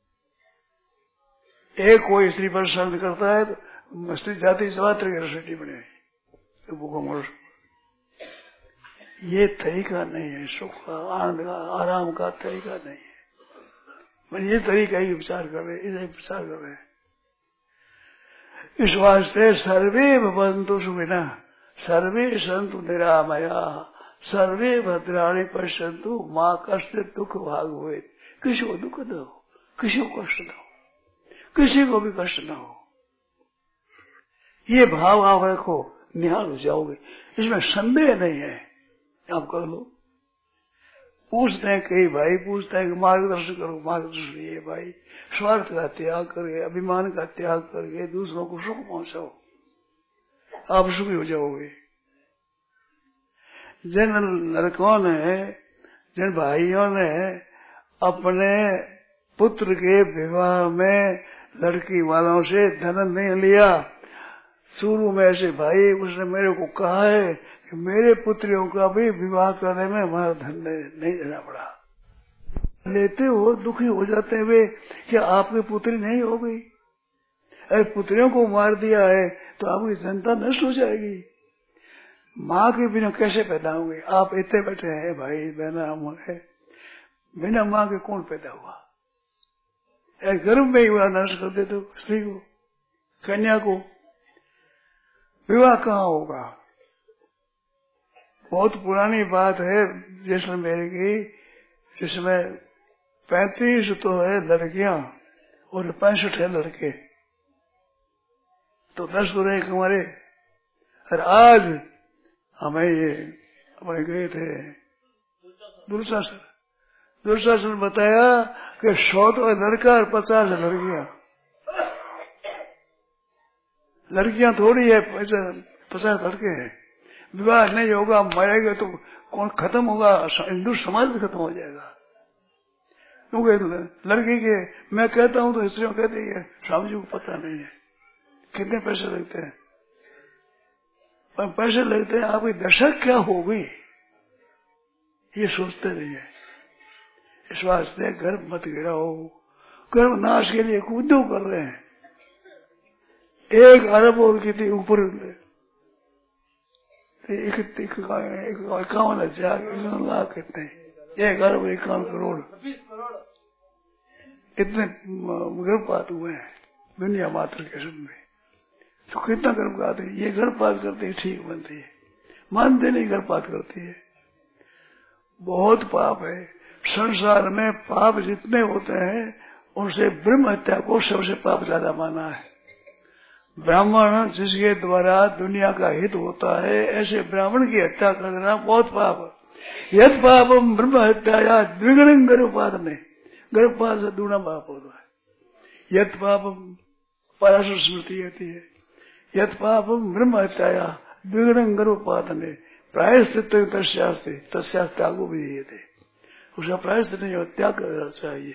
एक कोई स्त्री पर शब्द करता है तो स्त्री जाति जवात्र की रसोटी बने तो भूखो मरो। ये तरीका नहीं है, सुख का, आनंद का, आराम का तरीका नहीं है। मैं ये तरीका ही विचार कर रहे, इसे विचार कर रहे। इस वास्ते सर्वे भवन्तु सुखिनः, सर्वे सन्तु निरामया, सर्वे भद्राणि पश्यन्तु मां कश्चित् दुख भाग भवेत्। किसी को दुख न हो, किसी को कष्ट न हो, किसी को भी कष्ट न हो, ये भाव आप रखो, निहाल हो जाओगे। इसमें संदेह नहीं है, आप कर लो। पूछते हैं कई भाई, पूछते हैं कि मार्गदर्शन करो, मार्गदर्शन ये भाई स्वार्थ का त्याग करके, अभिमान का त्याग करके दूसरों को सुख पहुंचाओ, आप सुखी हो जाओगे। जिन लड़कों ने, जिन भाइयों ने अपने पुत्र के विवाह में लड़की वालों से धन नहीं लिया, शुरू में ऐसे भाई उसने मेरे को कहा है कि मेरे पुत्रियों का भी विवाह करने में हमारा धन नहीं देना पड़ा। लेते हो दुखी हो जाते हुए कि आपकी पुत्री नहीं हो गई। अरे पुत्रियों को मार दिया है तो आपकी जनता नष्ट हो जाएगी। माँ के बिना कैसे पैदा होंगे? आप इतने बैठे हैं भाई बहना, हम है बिना माँ के कौन पैदा हुआ? अरे गर्भ में ही हुआ नष्ट कर दे तो स्त्री को, कन्या को विवाह कहाँ होगा? बहुत पुरानी बात है जैसलमेर की, जिसमें पैंतीस तो है लड़कियां और पैंसठ है लड़के, तो दस तो रहे हमारे। और आज हमें ये अपने गए थे दुर्शासन, दुर्शासन बताया कि सौ तो लड़का और पचास लड़कियां। लड़कियां थोड़ी है, पचास लड़के हैं। विवाह नहीं होगा, मरेगा तो कौन खत्म होगा? हिंदू समाज खत्म हो जाएगा। क्योंकि लड़की के मैं कहता हूँ तो स्त्रियों कहती है स्वामी जी को पता नहीं है कितने पैसे लगते हैं, पर पैसे लगते हैं आपकी दशा क्या होगी ये सोचते नहीं है। इस वास्ते गर्भ मत गिराओ, गर्भ नाश के लिए उद्योग कर रहे हैं। एक अरब और कितनी ऊपर इक्यावन हजार इक्यावन लाख कितने, एक अरब इक्यावन करोड़ इतने गर्भपात हुए हैं दुनिया मात्र के सब में। तो कितना गर्भपात है? ये गर्भपात करती है ठीक बनती है, मानते नहीं गर्भपात करती है। बहुत पाप है संसार में। पाप जितने होते हैं उनसे ब्रह्म हत्या को सबसे पाप ज्यादा माना है। ब्राह्मण जिसके द्वारा दुनिया का हित होता है, ऐसे ब्राह्मण की हत्या कर देना बहुत पाप है। यद पापम ब्रह्म हत्या या द्विगुणं गर्भपात में, गर्भपात से दूना पाप होता है। यद पापम पराशर स्मृति कहती है, यद पापम ब्रह्म हत्या या द्विगुणं गर्भपात में प्रायश्चित तस्यास्ते तस्यास्ते त्यागो भी दिए थे। उसका प्रायश्चित नहीं हो, त्याग करना चाहिए।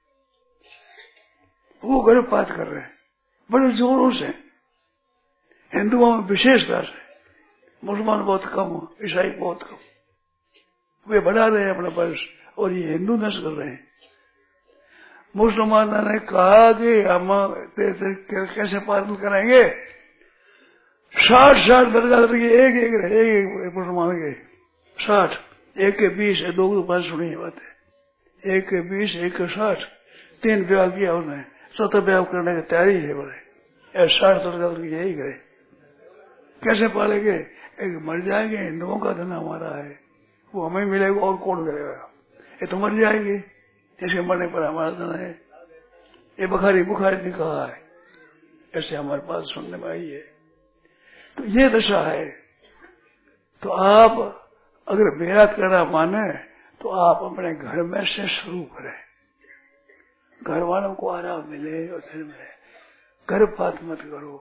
वो गर्भपात कर रहे हैं बड़े जोरों से, हिंदुओं में विशेषता से, मुसलमान बहुत कम, ईसाई बहुत कम। वे बढ़ा रहे हैं अपना वर्ष और ये हिंदू नष्ट कर रहे हैं। मुसलमानों ने कहा कि हम कैसे पालन करेंगे? साठ साठ दर्जा करके एक एक रहे, एक मुसलमान के साठ, एक के बीस, दो के पास सुनी बात है। एक के बीस, एक के साठ, तीन ब्याह किया उन्होंने, चौथा ब्याह करने की तैयारी है बड़े। साठ दर्जा करके यही करे, कैसे पालेंगे? एक मर जाएंगे, हिंदुओं का धन हमारा है, वो हमें मिलेगा और कौन करेगा? ये तो मर जाएंगे, इसके मरने पर हमारा धन है। ये बुखारी बुखारी ने कहा है, ऐसे हमारे पास सुनने में आई है। तो ये दशा है। तो आप अगर मेरा कहना माने तो आप अपने घर में से शुरू करें, घर वालों को आराम मिले और धन मिले। गर्भपात मत करो,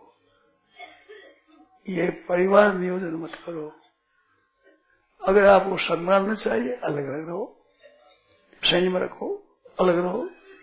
ये परिवार नियोजन मत करो। अगर आपको सम्मान चाहिए अलग अलग रहो, संयम रखो, अलग रहो।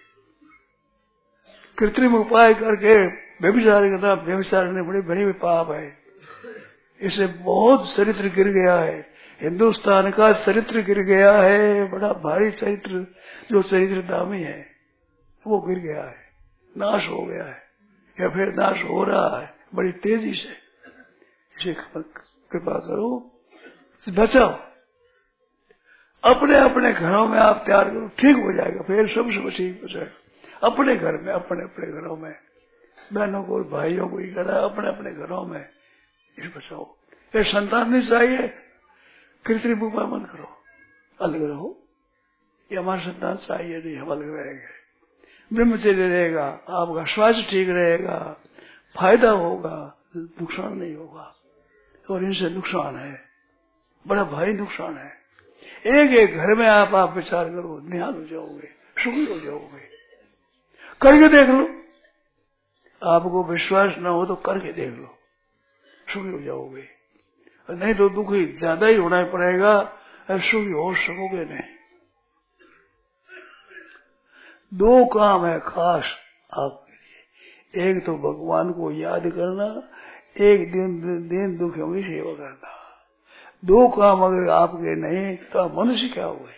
कृत्रिम उपाय करके व्यभिचार करना, व्यभिचार करने बड़ी बड़ी पाप है। इससे बहुत चरित्र गिर गया है। हिंदुस्तान का चरित्र गिर गया है, बड़ा भारी चरित्र, जो चरित्र दामी है वो गिर गया है, नाश हो गया है या फिर नाश हो रहा है बड़ी तेजी से। इसे कृपा करो, बचाओ, अपने अपने घरों में आप तैयार करो, ठीक हो जाएगा, फिर सब सब ठीक हो जाएगा। अपने घर में, अपने अपने घरों में, बहनों को भाइयों को ही करा, अपने अपने घरों में इस बचाओ। ये संतान नहीं चाहिए, कृत्रिम उपाय मत करो, अलग रहो। ये हमारा संतान चाहिए नहीं, हम अलग रहेंगे, ब्रह्मचर्य रहेगा, आपका स्वास्थ्य ठीक रहेगा, फायदा होगा, नुकसान नहीं होगा। और इनसे नुकसान है, बड़ा भारी नुकसान है। एक एक घर में आप आप विचार करो, निहाल हो जाओगे, सुखी हो जाओगे। करके देख लो, आपको विश्वास न हो तो करके देख लो, सुखी हो जाओगे। नहीं तो दुखी ज्यादा ही होना पड़ेगा, सुखी हो सकोगे नहीं। दो काम है खास आपके लिए, एक तो भगवान को याद करना, एक दिन दिन दुखियों की सेवा करना। दो काम अगर आपके नहीं तो मनुष्य क्या हुए?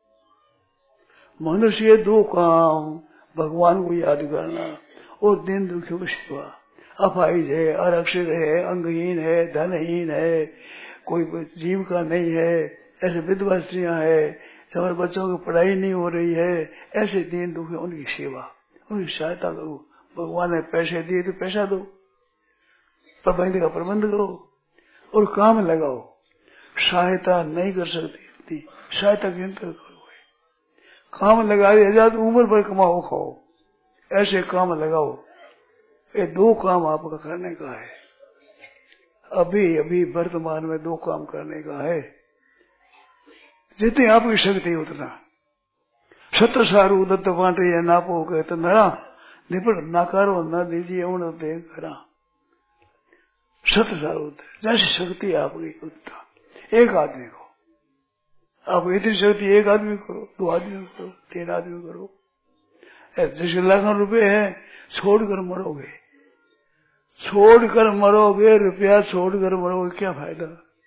मनुष्य दो काम, भगवान को याद करना और दिन दुखियों की सेवा। अपाहिज है, आरक्षित है, अंगहीन है, धनहीन है, कोई जीविका नहीं है, ऐसे विधवा स्त्रियां है, हमारे बच्चों की पढ़ाई नहीं हो रही है, ऐसे दिन दुखी उनकी सेवा, उनकी सहायता करो। भगवान ने पैसे दिए तो पैसा दो, प्रबंध का प्रबंध करो और काम लगाओ। सहायता नहीं कर सकती, सहायता किन पर करोगे? काम लगा दिया तो उम्र भर कमाओ खाओ, ऐसे काम लगाओ। ये दो काम आपका करने का है, अभी अभी वर्तमान में दो काम करने का है। जितनी आपकी शक्ति उतना सत्य सारू दत्त बांटे या नापो के तो नरा निपट नाकारो न दीजिए उन दे करा। सत्य सारू जैसी शक्ति आपकी उतना एक आदमी को, आप इतनी शक्ति एक आदमी करो, दो आदमी करो, तीन आदमी करो। जैसे लाखों रुपए है, छोड़कर मरोगे, छोड़कर मरोगे, रुपया छोड़कर मरोगे, क्या फायदा?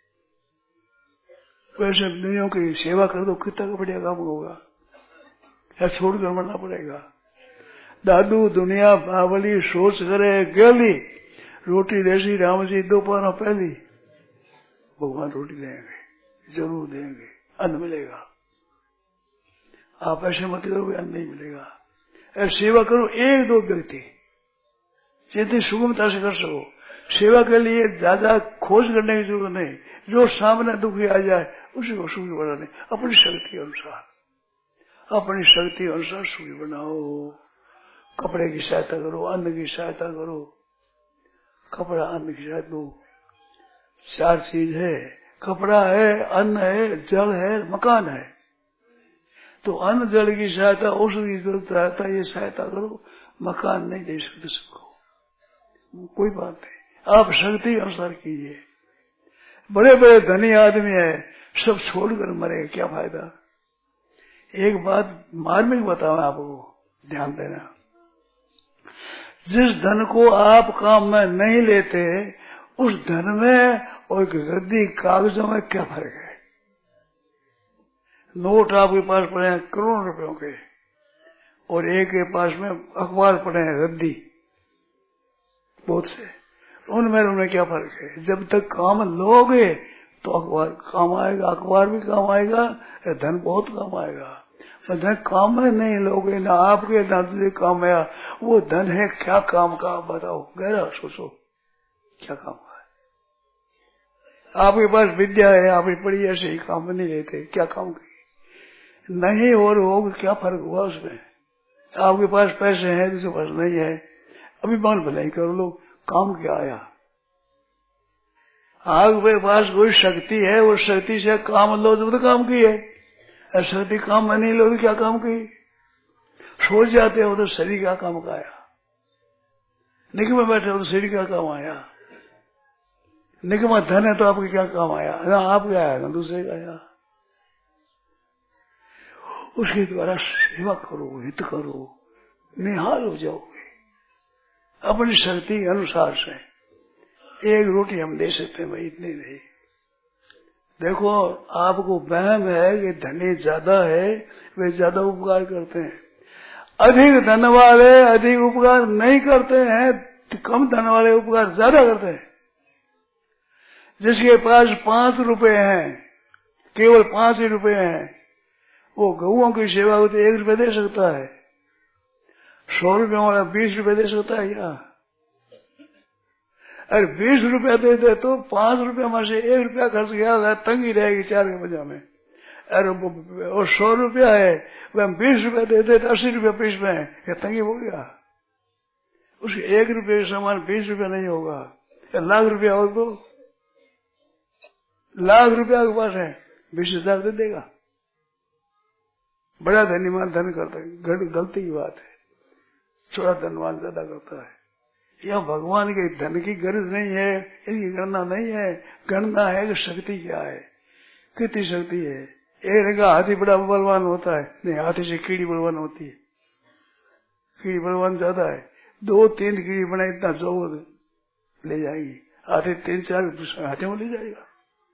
वैसे दुनिया की सेवा कर दो, कितना बढ़िया काम होगा, या छोड़कर मरना पड़ेगा। दादू दुनिया बावली सोच करे गेली, रोटी देसी राम जी दोपहर पहली, भगवान रोटी देंगे, जरूर देंगे, अन्न मिलेगा। आप ऐसे मत करोगे, अन्न नहीं मिलेगा। ऐसे सेवा करो, एक दो व्यक्ति जितनी सुगमता से कर सको। सेवा के लिए ज्यादा खोज करने की जरूरत नहीं, जो सामने दुखी आ जाए उसी को सुखी बनाने, अपनी शक्ति अनुसार, अपनी शक्ति अनुसार सुखी बनाओ। कपड़े की सहायता करो, अन्न की सहायता करो, कपड़ा अन्न की सहायता दो। चार चीज है, कपड़ा है, अन्न है, जल है, मकान है। तो अन्न जल की सहायता, औषधि की सहायता, ये सहायता करो। मकान नहीं दे सकते सबको, कोई बात नहीं, आप शक्ति अनुसार कीजिए। बड़े बड़े धनी आदमी है, सब छोड़कर मरे, क्या फायदा? एक बात मार्मिक बताओ आपको, ध्यान देना। जिस धन को आप काम में नहीं लेते, उस धन में और रद्दी कागजों में क्या फर्क है? नोट आपके पास पड़े हैं करोड़ों रुपयों के, और एक के पास में अखबार पड़े हैं रद्दी बहुत से, उनमें उनमें क्या फर्क है? जब तक काम लोगे तो अखबार काम आएगा, अखबार भी काम आएगा, धन बहुत काम आएगा। पर धन काम में नहीं लोगे, ना आपके ना दूसरे काम आया, वो धन है क्या काम का? बताओ, गहरा सोचो, क्या काम का है? आपके पास विद्या है, आपने पढ़ी, ऐसे ही काम में नहीं लेते, क्या काम की? नहीं और होगा, क्या फर्क हुआ उसमें? आपके पास पैसे हैं, दूसरे पास नहीं है, अभिमान भलाई कर लो, काम क्या आया? आपके पास कोई शक्ति है, वो शक्ति से काम लो तो काम की है, शक्ति काम में नहीं लो तो क्या काम की? सोच जाते हो तो शरीर का काम का आया, निकम बैठे हो तो शरीर का काम आया। निकमा धन है तो आपके क्या काम आया? ना आपका आया ना दूसरे का आया। उसके द्वारा सेवा करो, हित करो, निहाल हो जाओगे अपनी शक्ति के अनुसार से। एक रोटी हम दे सकते हैं भाई, इतनी नहीं, देखो आपको वहम है कि धनी ज्यादा है, वे ज्यादा उपकार करते हैं। अधिक धन वाले अधिक उपकार नहीं करते हैं, तो कम धन वाले उपकार ज्यादा करते हैं। जिसके पास पांच रुपए हैं, केवल पांच ही रुपए हैं, वो गऊओं की सेवा को तो एक रुपये दे सकता है। सौ रुपये वाला बीस रुपये दे सकता है क्या? अरे बीस रुपया दे दे तो पांच रुपया में से एक रुपया खर्च गया, तंगी रहेगी चार के बजा में। अरे और सौ रुपया है, वह बीस रुपया दे दे तो अस्सी रुपया बीस में है, क्या तंगी हो गया? उसके एक रुपये के समान बीस रुपया नहीं होगा। लाख रुपया हो तो लाख रुपया के पास है, बीस हजार दे देगा। बड़ा धनीमान धन करता है, गलती की बात है। छोटा धनवान ज्यादा करता है। यह भगवान के धन की गरज नहीं है, इनकी गणना नहीं है। गणना है कि शक्ति क्या है, कितनी शक्ति है। एक का हाथी बड़ा बलवान होता है, नहीं, हाथी से कीड़ी बलवान होती है। कीड़ी बलवान ज्यादा है, दो तीन कीड़ी बना इतना जोर ले जाएगी, हाथी तीन चार हाथी में ले जाएगा।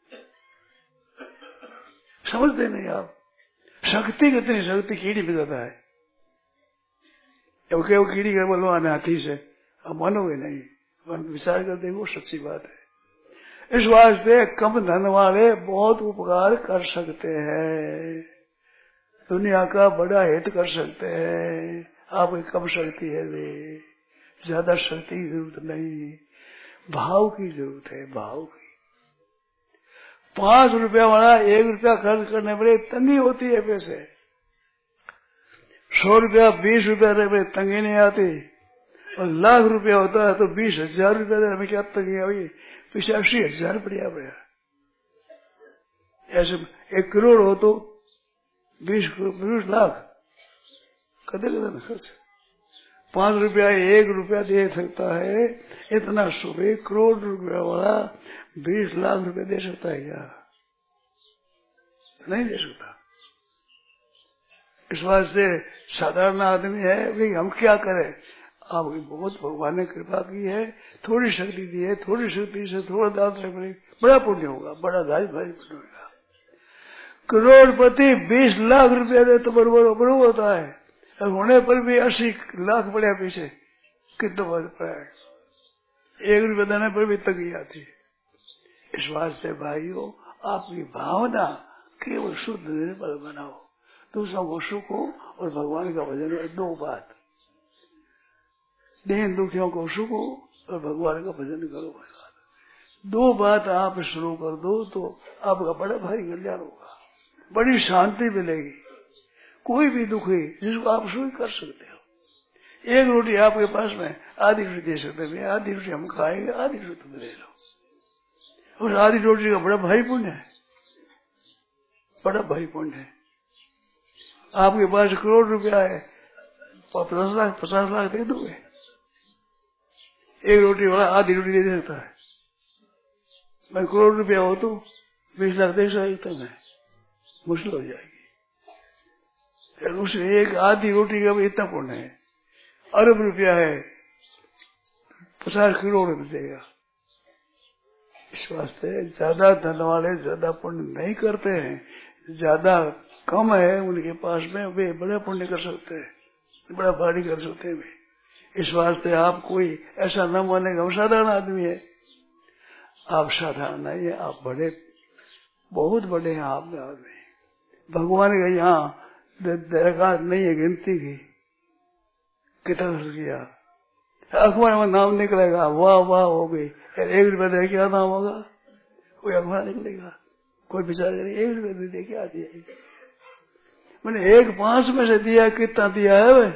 समझते नहीं आप, शक्ति कितनी शक्ति कीड़ी में ज्यादा है। क्योंकि वो कीड़ी का बलवान है हाथी से, अब मानोगे नहीं, मन विचार कर देखो, सच्ची बात है। इस वास्ते कम धन वाले बहुत उपकार कर सकते हैं, दुनिया का बड़ा हित कर सकते हैं। आपकी कम शक्ति है, वे ज्यादा शक्ति की जरूरत नहीं, भाव की जरूरत है, भाव की। पांच रुपया वाला एक रुपया खर्च करने पर तंगी होती है पैसे। सौ रुपया बीस रुपया देने तंगी नहीं आती, और लाख रुपया होता है तो बीस हजार रुपया देने में क्या तंगी आई? पीछे अस्सी हजार बढ़िया बढ़िया। ऐसे एक करोड़ हो तो बीस बीस लाख कदे कदे खर्च। पांच रुपया एक रुपया दे सकता है, इतना शुभ एक करोड़ रुपया वाला बीस लाख रुपया दे सकता है क्या? नहीं दे सकता। इस वास्ते साधारण आदमी है, भाई हम क्या करें? आपकी बहुत भगवान ने कृपा की है, थोड़ी शक्ति दी है, थोड़ी शक्ति से थोड़ा दान रखने बड़ा पुण्य होगा, बड़ा भारी भारी पुण्य होगा। करोड़पति बीस लाख रुपया दे तो बरबर बरबर होता है, और होने पर भी अस्सी लाख पड़े पीछे, कितना बड़ा पड़ा है। एक रुपया देने पर भी तंगी आती है। इस वास्ते भाइयों, आपकी भावना केवल शुद्ध निर्मल बनाओ, दूसरों को सुख हो और भगवान का भजन हो। दो बात, दीन दुखियों को सुख हो और भगवान का भजन करो। दो बात आप शुरू कर दो तो आपका बड़ा भारी कल्याण होगा, बड़ी शांति मिलेगी। कोई भी दुख है जिसको आप शुरू कर सकते हो। एक रोटी आपके पास में आधी रोटी दे सकते हैं, आधी रोटी हम खाएंगे, आधी रोटी तुम ले लो। उस आधी रोटी का बड़ा भारी पुण्य है, बड़ा भारी पुण्य है। आपके पास करोड़ रुपया है, पचास लाख पचास लाख दे दोगे, एक रोटी वाला आधी रोटी दे देता है। मैं करोड़ रुपया हो तो बीस लाख दे सकता मैं, मुश्किल हो जाएगी। उस एक आधी रोटी का भी इतना पुण्य है। अरब रुपया है, पचास करोड़ देगा। इस वास्ते ज्यादा धन वाले ज्यादा पुण्य नहीं करते हैं, ज्यादा कम है उनके पास में, वे बड़ा पुण्य कर सकते हैं, बड़ा भारी कर सकते हैं वे। इस वास्ते आप कोई ऐसा न माने हम साधारण आदमी है। आप साधारण नहीं है, आप बड़े बहुत बड़े हैं। आप आदमी भगवान का यहाँ दरगाह नहीं है गिनती की, कितना किया। अखबार में नाम निकलेगा, वाह वाह हो गई। एक रुपया दे क्या नाम होगा? कोई अखबार निकलेगा, कोई बेचारा एक रुपया दे के आ जाएगी। मैंने एक पांच में से दिया, कितना दिया है वे?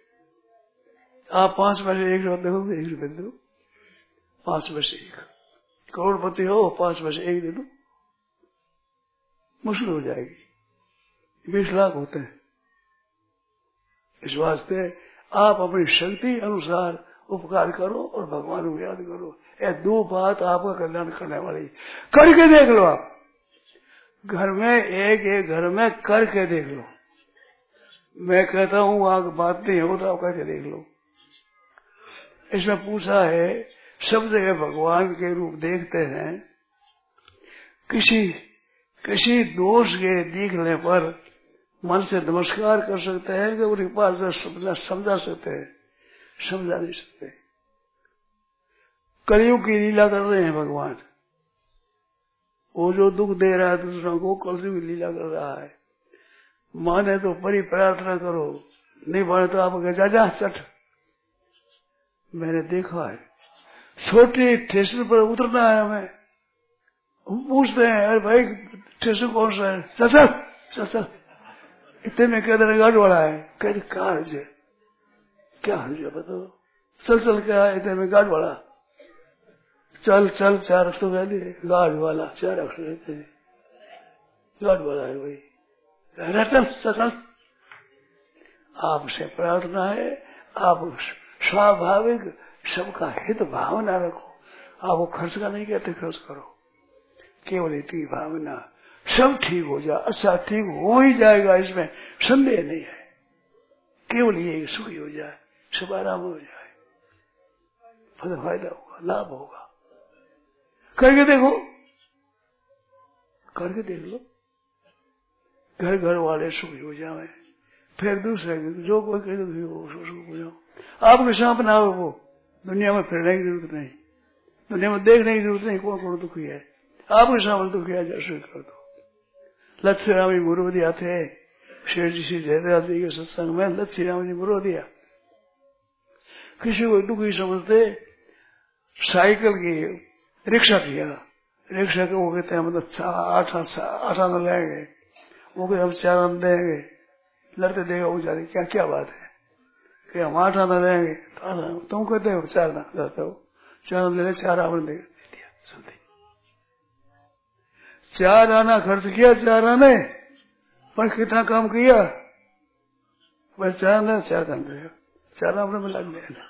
आप पांच में से एक रुपया देखो, एक रुपया दो, पांच में से एक। करोड़पति हो, पांच में से एक दे दो, मुश्किल हो जाएगी। बीस लाख होते हैं। इस वास्ते आप अपनी शक्ति अनुसार उपकार करो और भगवान को याद करो। ये दो बात आपका कल्याण करने वाली, करके देख लो। आप घर में एक एक घर में करके देख लो। मैं कहता हूँ वहां बात नहीं हो तो आप करके देख लो। इसमें पूछा है, सब जगह भगवान के रूप देखते हैं, किसी किसी दोष के दिखने पर मन से नमस्कार कर सकते हैं कि उनके पास समझा समझा सकते हैं, समझा नहीं सकते। कलयुग की लीला कर रहे हैं भगवान। वो जो दुख दे रहा है दूसरों को, कलयुग की लीला कर रहा है। माने तो परी प्रार्थना करो, नहीं माने तो आप जा जा चट। मैंने देखा है, छोटे स्टेशन पर उतरना है हमें, हम पूछते हैं अरे भाई स्टेशन कौन सा है, चल चल चल चल। इतने में कह देने गार्ड वाला है, कहते कहा है क्या है बताओ, चल चल क्या है, इतने में गार्ड वाला, चल चल चार अक्षर पहले गार्ड वाला, चार अक्षर रहते हैं, गार्ड वाला है वही। चल चल, आपसे प्रार्थना है, आप स्वाभाविक सबका हित भावना रखो। आप वो खर्च का नहीं कहते, खर्च करो, केवल इतनी भावना, सब ठीक हो जाए, अच्छा ठीक हो ही जाएगा, इसमें संदेह नहीं है। केवल ये सुखी हो जाए, सब आराम हो जाए, फायदा होगा, लाभ होगा। करके देखो, करके देख लो, घर घर वाले सुखी हो जाए, फिर दूसरे जो कोई कहे दुखी हो सुख हो जाओ। आपके साथ ना हो, वो दुनिया में फिरने की जरूरत नहीं, दुनिया में देखने की जरूरत नहीं कौन कौन दुखी है, आपके सामने दुखी है जैसे कर दो। लक्ष्मी राम जी मुरोदिया थे, शेर जी श्री जयदयाल जी के सत्संग में लक्ष्मी राम जी मुरोदिया। किसी को दुखी समझते, साइकिल की रिक्शा किया, रिक्शा को वो कहते हैं मतलब आठ आठ आना लेंगे, वो कहते हम चार आना देंगे, लड़ते देगा वो जाते क्या क्या बात है कि हम आठ आना लेंगे, तो तुम कहते हो चार आना जाते हो, चार आना ले चार आना दे दिया, सुनते चार आना खर्च किया, चार आने पर कितना काम किया, बस चार आना चार आना चार आना में लग गया।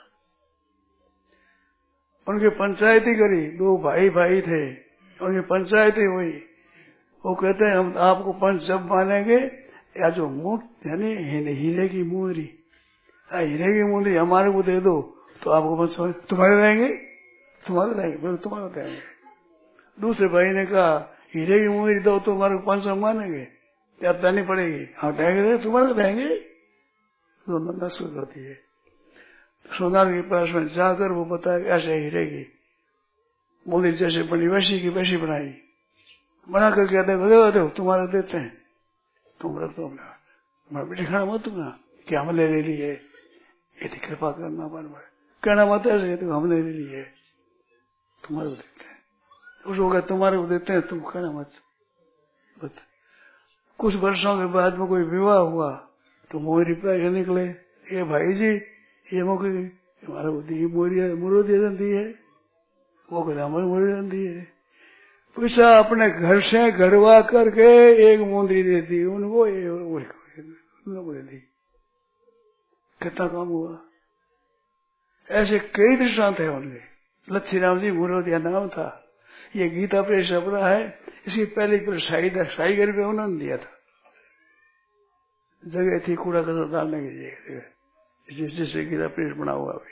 उनकी पंचायती करी, दो भाई भाई थे, उनकी पंचायती हुई। वो कहते हैं हम आपको पंच जब मानेंगे, या जो मुठ यानी हीरे की मुंदरी, हीरे की मुंदरी हमारे को दे दो तो आपको पंच तुम्हारे रहेंगे, तुम्हारे रहेंगे, फिर तुम्हारे रहेंगे। दूसरे भाई ने कहा हीरे की मुंदरी दो तो हमारे को पंच मानेंगे, या देनी पड़ेगी, हाँ देंगे तुम्हारे रहेंगे। दोनों नस्ल होती है। सोनार के पास में जाकर वो बताया ऐसे हीरे की बोली जैसे बनी वैसी की वैसी बनाई, बना कर कहते देखो तुम्हारे देते हैं, तुम रख दो अपना, मैं भी दिखाना मत दूंगा कि हमने ले लिए, यदि कृपा करना बार बार कहना मत ऐसे तो हमने ले लिए, तुम्हारे को देते हैं। उसको कहा तुम्हारे को देते हैं, तुम कहना मत। बता कुछ वर्षों के बाद में कोई विवाह हुआ तो मोहरी पैसे निकले, ये भाई जी ये मौके हमारा मुरोदिया दी है, वो कहते हमारी मुरोदिया दी है। पैसा अपने घर से घरवा करके एक मुंदरी दे दी उनको, उनको दे दी, कितना काम हुआ। ऐसे कई दृष्टांत है उनके। लक्ष्मी राम जी मुरोदिया नाम था, ये गीता प्रेस अपना है, इसकी पहले पर साइगर पे उन्होंने दिया था, जगह थी कूड़ा कचरा डालने की जगह, जिससे गीता प्रेस बना हुआ भी।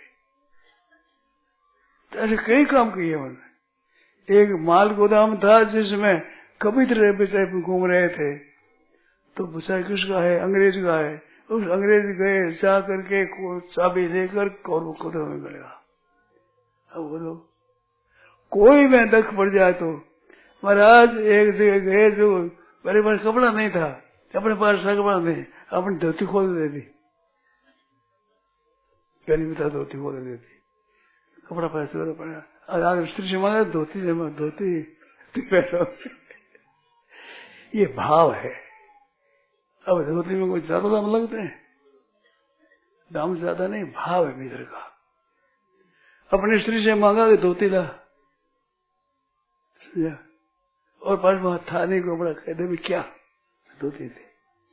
तो ऐसे कई काम किए उन्होंने। एक माल गोदाम था जिसमें कबीतर बेचारे घूम रहे थे, तो बेचारे किसका है, अंग्रेज का है। उस अंग्रेज गए जा करके चाबी लेकर कौरव कदम में गया। अब बोलो कोई में दख पड़ जाए तो, महाराज एक जगह गए जो मेरे पास कपड़ा नहीं था, अपने पास कपड़ा नहीं, अपनी धोती खोल दे दी, गरीबी था धोती खोल देती, कपड़ा पैसे पड़ा। अगर स्त्री से मांगा धोती धोती पैसा, ये भाव है। अब धोती में कोई ज्यादा दाम लगते हैं, दाम ज्यादा नहीं, भाव है भीतर का। अपनी स्त्री से मांगा कि धोती ला, और पास में थाने को बड़ा कहते भी क्या धोती थी।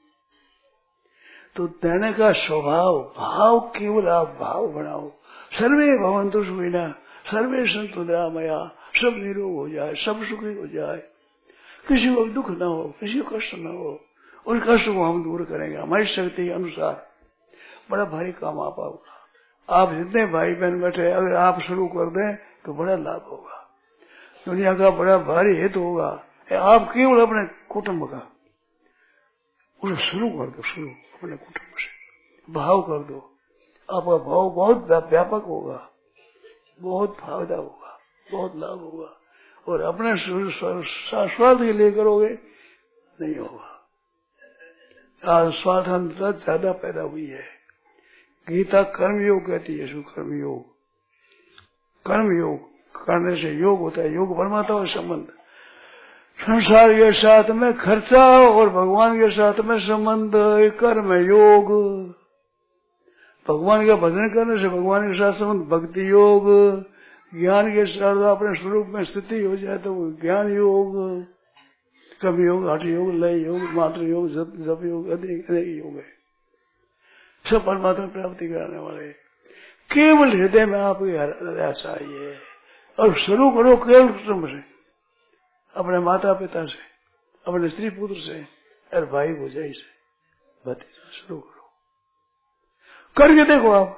तो देने का स्वभाव भाव, केवल आप भाव बनाओ। सर्वे भवन्तु सुखिनः सर्वे सन्तु निरामया, सब निरोग हो जाए, सब सुखी हो जाए, किसी को दुख ना हो, किसी को कष्ट ना हो। उन कष्ट को हम दूर करेंगे हमारी शक्ति के अनुसार। बड़ा भारी काम आप होगा। आप जितने भाई बहन बैठे अगर आप शुरू कर दें तो बड़ा लाभ होगा, दुनिया का बड़ा भारी हित होगा। आप केवल अपने कुटुंब का उसे शुरू कर दो, शुरू अपने कुटुंब से भाव कर दो। आपका भाव बहुत व्यापक होगा, बहुत फायदा होगा, बहुत लाभ होगा। और अपने स्वार्थ के लिए करोगे नहीं होगा। आज स्वार्थता ज्यादा पैदा हुई है। गीता कर्मयोग कहती है, कर्मयोग कर्मयोग करने से योग होता है। योग परमात्मा का संबंध, संसार के साथ में खर्चा और भगवान के साथ में संबंध, कर्म योग। भगवान का भजन करने से भगवान के साथ संबंध भक्ति योग। ज्ञान के साथ अपने स्वरूप में स्थिति हो जाए तो ज्ञान योग, कर्म योग, हठ योग, लय योग, मात्र योग, जप जप योग, अनेक अनेक योग है। सब परमात्मा प्राप्ति कराने वाले। केवल हृदय में आपकी हृदय चाहिए और शुरू करो केवल कुटुंब से, अपने माता पिता से, अपने स्त्री पुत्र से और भाई भौजाई से भतीजा शुरू करो। करके देखो, आप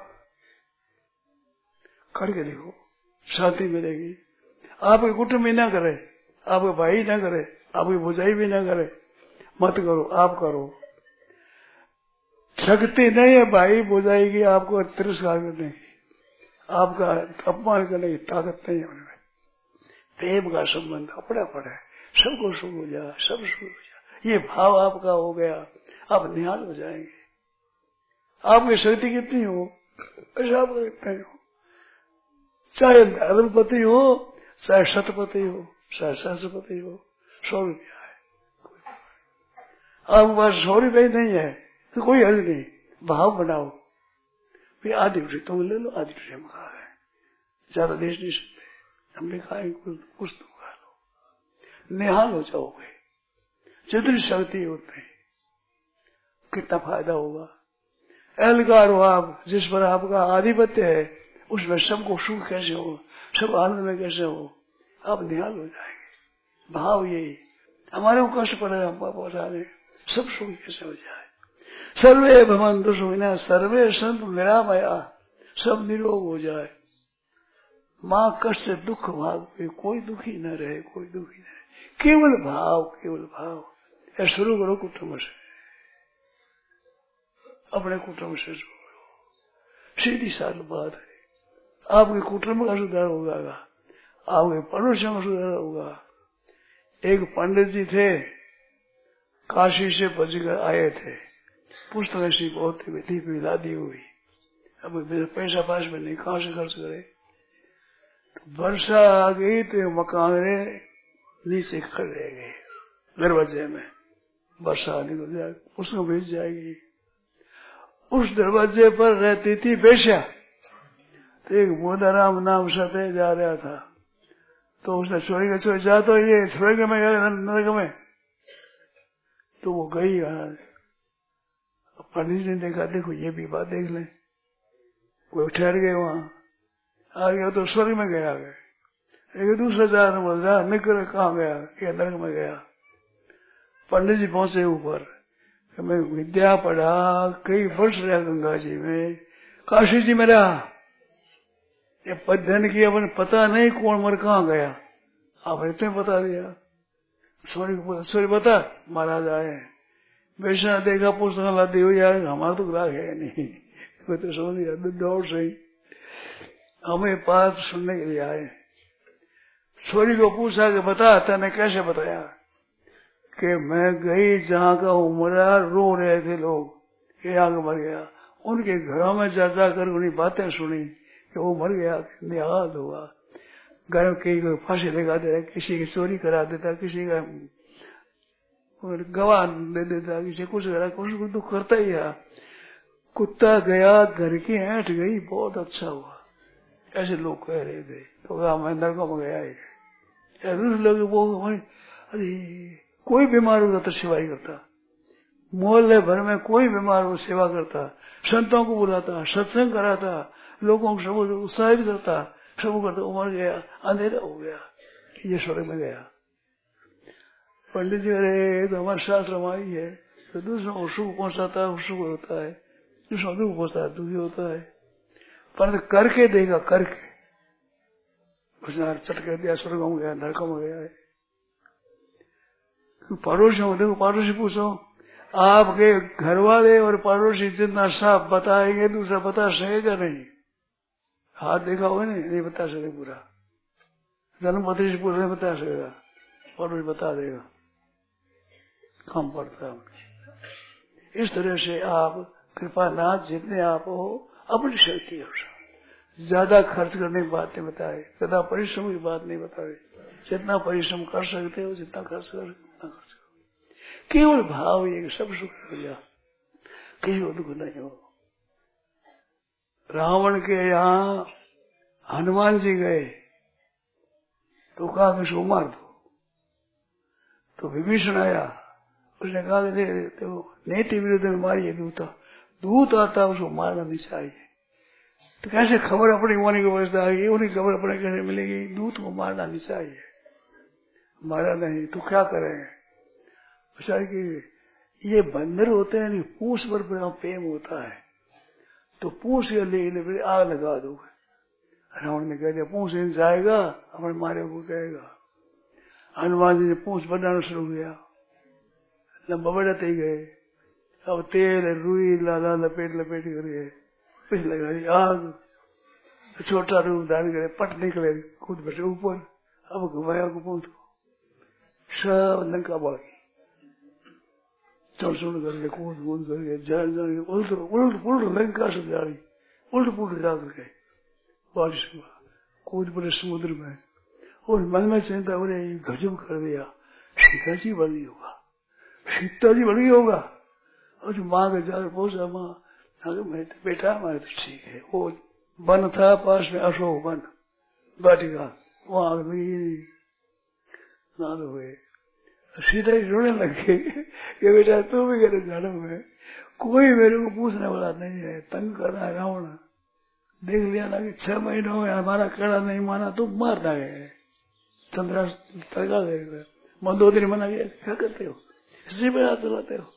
करके देखो, शांति मिलेगी। आपके कुटुंब भी ना करे, आपके भाई ना करे, आपकी भौजाई भी ना करे, मत करो, आप करो। शक्ति नहीं है भाई भौजाई की आपको तिरस्कार करने की, आपका अपमान करने की ताकत नहीं है उनमें। प्रेम का संबंध अपना पड़ा है, सबको सुख हो जाए, सब सुख हो जाए, ये भाव आपका हो गया, आप निहाल हो जाएंगे। आपकी शक्ति कितनी हो ऐसा आप इतना हो, चाहे धर्मपति हो, चाहे शतपति हो, चाहे सहस्रपति हो, सौ रुपया है, आपके पास सौ रुपये नहीं है तो कोई हल नहीं, भाव बनाओ। फिर आधी रुपये तुम ले लो, आधी रुपये हम खा रहे हैं, ज्यादा देश नहीं सकते, हम भी खाएंगे, कुछ तुम खा लो, निहाल हो जाओगे। जितनी शक्ति होती कितना फायदा होगा। एहलकार हो आप, जिस पर आपका आधिपत्य है, उसमें सबको सुख कैसे हो, सब आनंद में कैसे हो, आप निहाल हो जाएंगे। भाव यही, हमारे को कष्ट पड़ेगा, हम पहुंचाने सब सुख कैसे हो जाए। सर्वे भवन्तु सुखिनः, सर्वे सन्तु निरामया, सब निरोग हो जाए। माँ कष्ट से दुख भाग पे कोई दुखी न रहे, कोई दुखी न रहे, केवल भाव, केवल भाव। या शुरू करो कुटुंब से, अपने कुटुंब से जोड़ो, सीधी सारी बात है। आपके कुटुंब का सुधार होगा, आपके पड़ोसियों का सुधार होगा। एक पंडित जी थे, काशी से बच कर आए थे, पुस्तक ऐसी बहुत थी, थी विलादी हुई, अब मेरा पैसा पास में नहीं, कहाँ से खर्च करे। तो वर्षा आ गई तो मकान नीचे खड़े रह गए, दरवाजे में वर्षा निकल जाए, उसको भेज जाएगी। उस दरवाजे पर रहती थी बेश्या, तो एक मोदाराम नाम सते जा रहा था, तो उसने चोरी का चोरी जा तो ये स्वर्ग में गया नरक में, तो वो गई। पंडित जी ने देखा, देखो ये भी बात देख ले, वो ठहर गए वहां, आ गया तो स्वर्ग में गया। एक दूसरा जा रहा निकल, कहाँ गया, ये नरक में गया। पंडित जी पहुंचे ऊपर, मैं विद्या पढ़ा, कई वर्ष रहा गंगा जी में, काशी जी में रहा, ये पद्धन की अपन पता नहीं कौन मर कहाँ गया, आप इतने बता दिया। सॉरी सॉरी बता, महाराज आए, वैसा देखा पुस्तक लाती हुई, यार हमारा तो ग्राहक है नहीं, कोई तो समझ गया, दौड़ सही हमें पास सुनने के लिए आए। छोरी को पूछा कि बता, तने कैसे बताया कि मैं गई जहाँ का उमरा, रो रहे थे लोग कि यहाँ मर गया, उनके घरों में जा जाकर उन्हीं बातें सुनी कि वो मर गया, निहाल हुआ। घर कहीं को फांसी लगा देता, किसी की चोरी करा देता, किसी का गवाह दे देता, किसी कुछ करा, कुछ कुछ तो करता ही है। कुत्ता गया, घर की ऐंठ गई, बहुत अच्छा हुआ, ऐसे लोग कह रहे थे। तो मैं नरकों में गया है, लोग वो अरे कोई बीमार होता तो सेवा ही करता, मोहल्ले भर में कोई बीमार हो सेवा करता, संतों को बुलाता, सत्संग कराता, लोगों को सब उत्साहित करता, सब करता। उमर गया, अंधेरा हो गया, ये स्वर्ग में गया। पंडित जी अरे तो हमारे शास्त्र में आई है, तो दूसरों को सुख पहुंचाता है, सुख होता है, दूसरों दुख पहुंचता है, दुखी होता है। पर करके देगा, करके कुछ चट कर दिया, स्वर्ग में गया, नरकों में गया है। पड़ोसियों देखो, पड़ोसी पूछो, आपके घर वाले और पड़ोसी जितना साफ बताएंगे दूसरा बता सकेगा नहीं। हाथ देखा होगा नहीं, नहीं बता सके पूरा। जन्मपत्री से पूरा नहीं बता सकेगा, पड़ोसी बता देगा, कम पड़ता है। इस तरह से आप कृपानाथ जितने आप हो अपनी शक्ति अनुसार ज्यादा खर्च करने की बात नहीं बताए, ज्यादा परिश्रम की बात नहीं बताए। जितना परिश्रम कर सकते हो, जितना खर्च कर उतना खर्च करो। केवल भाव ये सब सुख हो जा, कहीं वो दुख नहीं हो। रावण के यहाँ हनुमान जी गए तो कहा कि उसको मार दो, तो विभीषण आया, उसने कहा कि नीति विरुद्ध में मारिए दूत, दूत आता उसको मारना नहीं चाहिए। तो कैसे खबर अपनी होने की व्यवस्था आएगी, उन्हीं खबर अपने कैसे मिलेगी, दूत को मारना नहीं चाहिए। मारा नहीं तो क्या करेंगे, बेचारे कि ये बंदर होते हैं, पूछ पर बड़ा प्रेम होता है, तो पूछ के लिए आग लगा दोगे। रावण ने कह दिया पूछ इन जाएगा, अपने मारे को कहेगा। हनुमान जी ने पूछ बनाना शुरू किया, लंबा बढ़ाते गए। अब तेल रुई लाला लपेट लपेट कर पिछ लगाई आग, छोटा रूप धारण करे, पट निकले, खुद बैठे ऊपर। अब घुमाया को पूछ सब लंका बागी, चढ़ चढ़ करके कूद कूद करके जल जल उल्ट उल्ट उल्ट लंका से जा रही, उल्ट पुल्ट जा करके बारिश हुआ, कूद पड़े समुद्र में। और मन में चिंता हो रही, गजब कर दिया, सीता जी बन गई होगा, सीता जी बन गई होगा। और जो माँ के जाकर पहुंचा, माँ मैं तो बेटा हमारे तो ठीक है। वो वन था पास में, अशोक वन वाटिका, वहां नाद हुए। सीता ही रोने लग गई कि बेटा तू भी मेरे घर में, कोई मेरे को पूछने वाला नहीं है, तंग कर रहा है रावण। देख लिया ना कि छह महीनों में हमारा कहना नहीं माना तो मार डाले, चंद्रा तड़का देगा। मंदोदरी मना गया, क्या करते हो, इसी पे हाथ चलाते हो।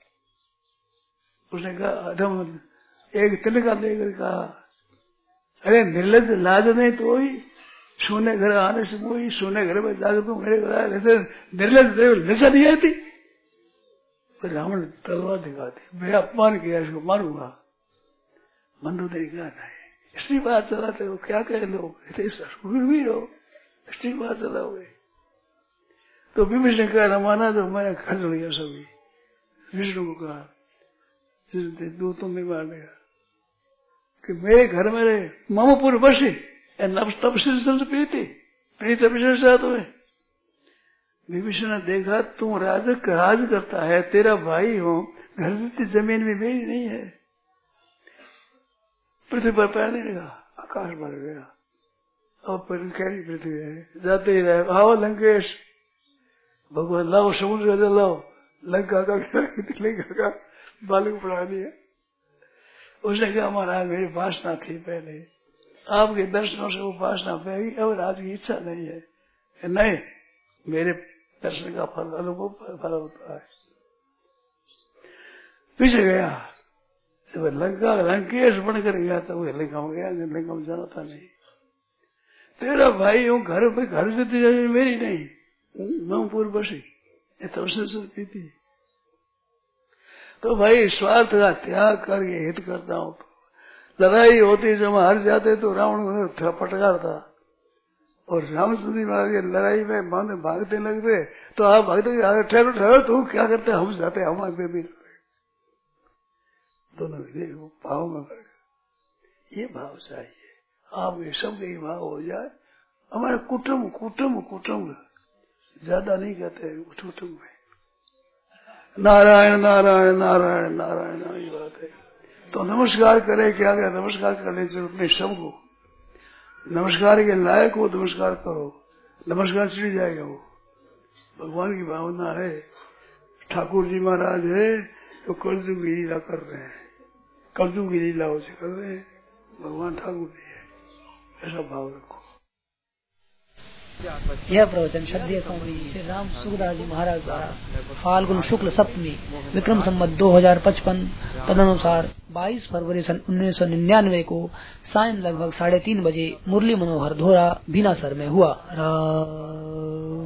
उसने कहा अधम, एक तिनका देकर कहा, अरे निर्लज लाज नहीं तो वही, सोने घर आने से वही, सोने घर में जाकर तुम मेरे घर आए, निर्लज लजा नहीं आती। फिर रावण तलवार दिखाते, मैं अपमान किया, इसको मारूंगा। मंदोदरी कहा नहीं, इसलिए बात चलाते हो, क्या कहे लोग, भी हो, इसलिए बात चलाओगे। तो विभीषण ने कहा माना तो मैं खर्च लिया सभी। विष्णु को कहा दो तुम नहीं मानेगा कि मेरे घर में रहे ममपुर बसी तब से प्रीति प्रीति विशेषता तुम्हें। विभीषण ने देखा तुम राज राज करता है, तेरा भाई हो, घर जितनी जमीन में मेरी नहीं है। पृथ्वी पर पैर नहीं लगा, आकाश भर गया। अब पर कैसी पृथ्वी है, जाते ही रहे। आओ लंकेश, भगवान लाओ समुद्र का लाओ, लंका का लंका का बालू पड़ा दिया। उसने कहा महाराज मेरी वासना थी पहले, आपके दर्शनों से वो वासना पैगी, अब आज की इच्छा नहीं है। नहीं, मेरे दर्शन का फल अनुभव फल होता है। पीछे गया, जब लंका लंकेश बनकर गया था, वो लंका में गया, लंका में जाना था नहीं। तेरा भाई हूँ, घर पे घर जितनी जमीन मेरी नहीं, ममपुर बसी, तो थी। तो भाई स्वार्थ का त्याग करके हित करता हूँ। लड़ाई होती जब हार जाते तो रावण फटकार था, और रामचंद्र महाराज लड़ाई में बांध भागते लगते तो आप भागते ठहरो ठहरो, तू क्या करते, हम जाते हमारे पे भी दोनों देखो भाव में फर्क। ये भाव चाहिए आप, ये सब यही भाव हो जाए। हमारे कुटुंब कुटुंब कुटुंब ज्यादा नहीं कहते, कुटुंब में नारायण नारायण नारायण नारायण ये बात है। तो नमस्कार करे, क्या क्या नमस्कार करने की जरूरत नहीं, सबको नमस्कार के लायक हो नमस्कार करो, नमस्कार चिड़ जाएगा। वो भगवान की भावना है। ठाकुर जी महाराज है तो कलजुग की लीला कर रहे हैं, कलजुग की लीला उसे कर रहे हैं, भगवान ठाकुर जी है, ऐसा भाव रखो। यह प्रवचन श्रद्धेय स्वामी श्री राम सुखदास जी महाराज द्वारा फाल्गुन शुक्ल सप्तमी विक्रम संवत दो हजार पचपन तदनुसार बाईस फरवरी सन उन्नीस सौ निन्यानवे को सायं लगभग साढ़े तीन बजे मुरली मनोहर धोरा भीनासर में हुआ।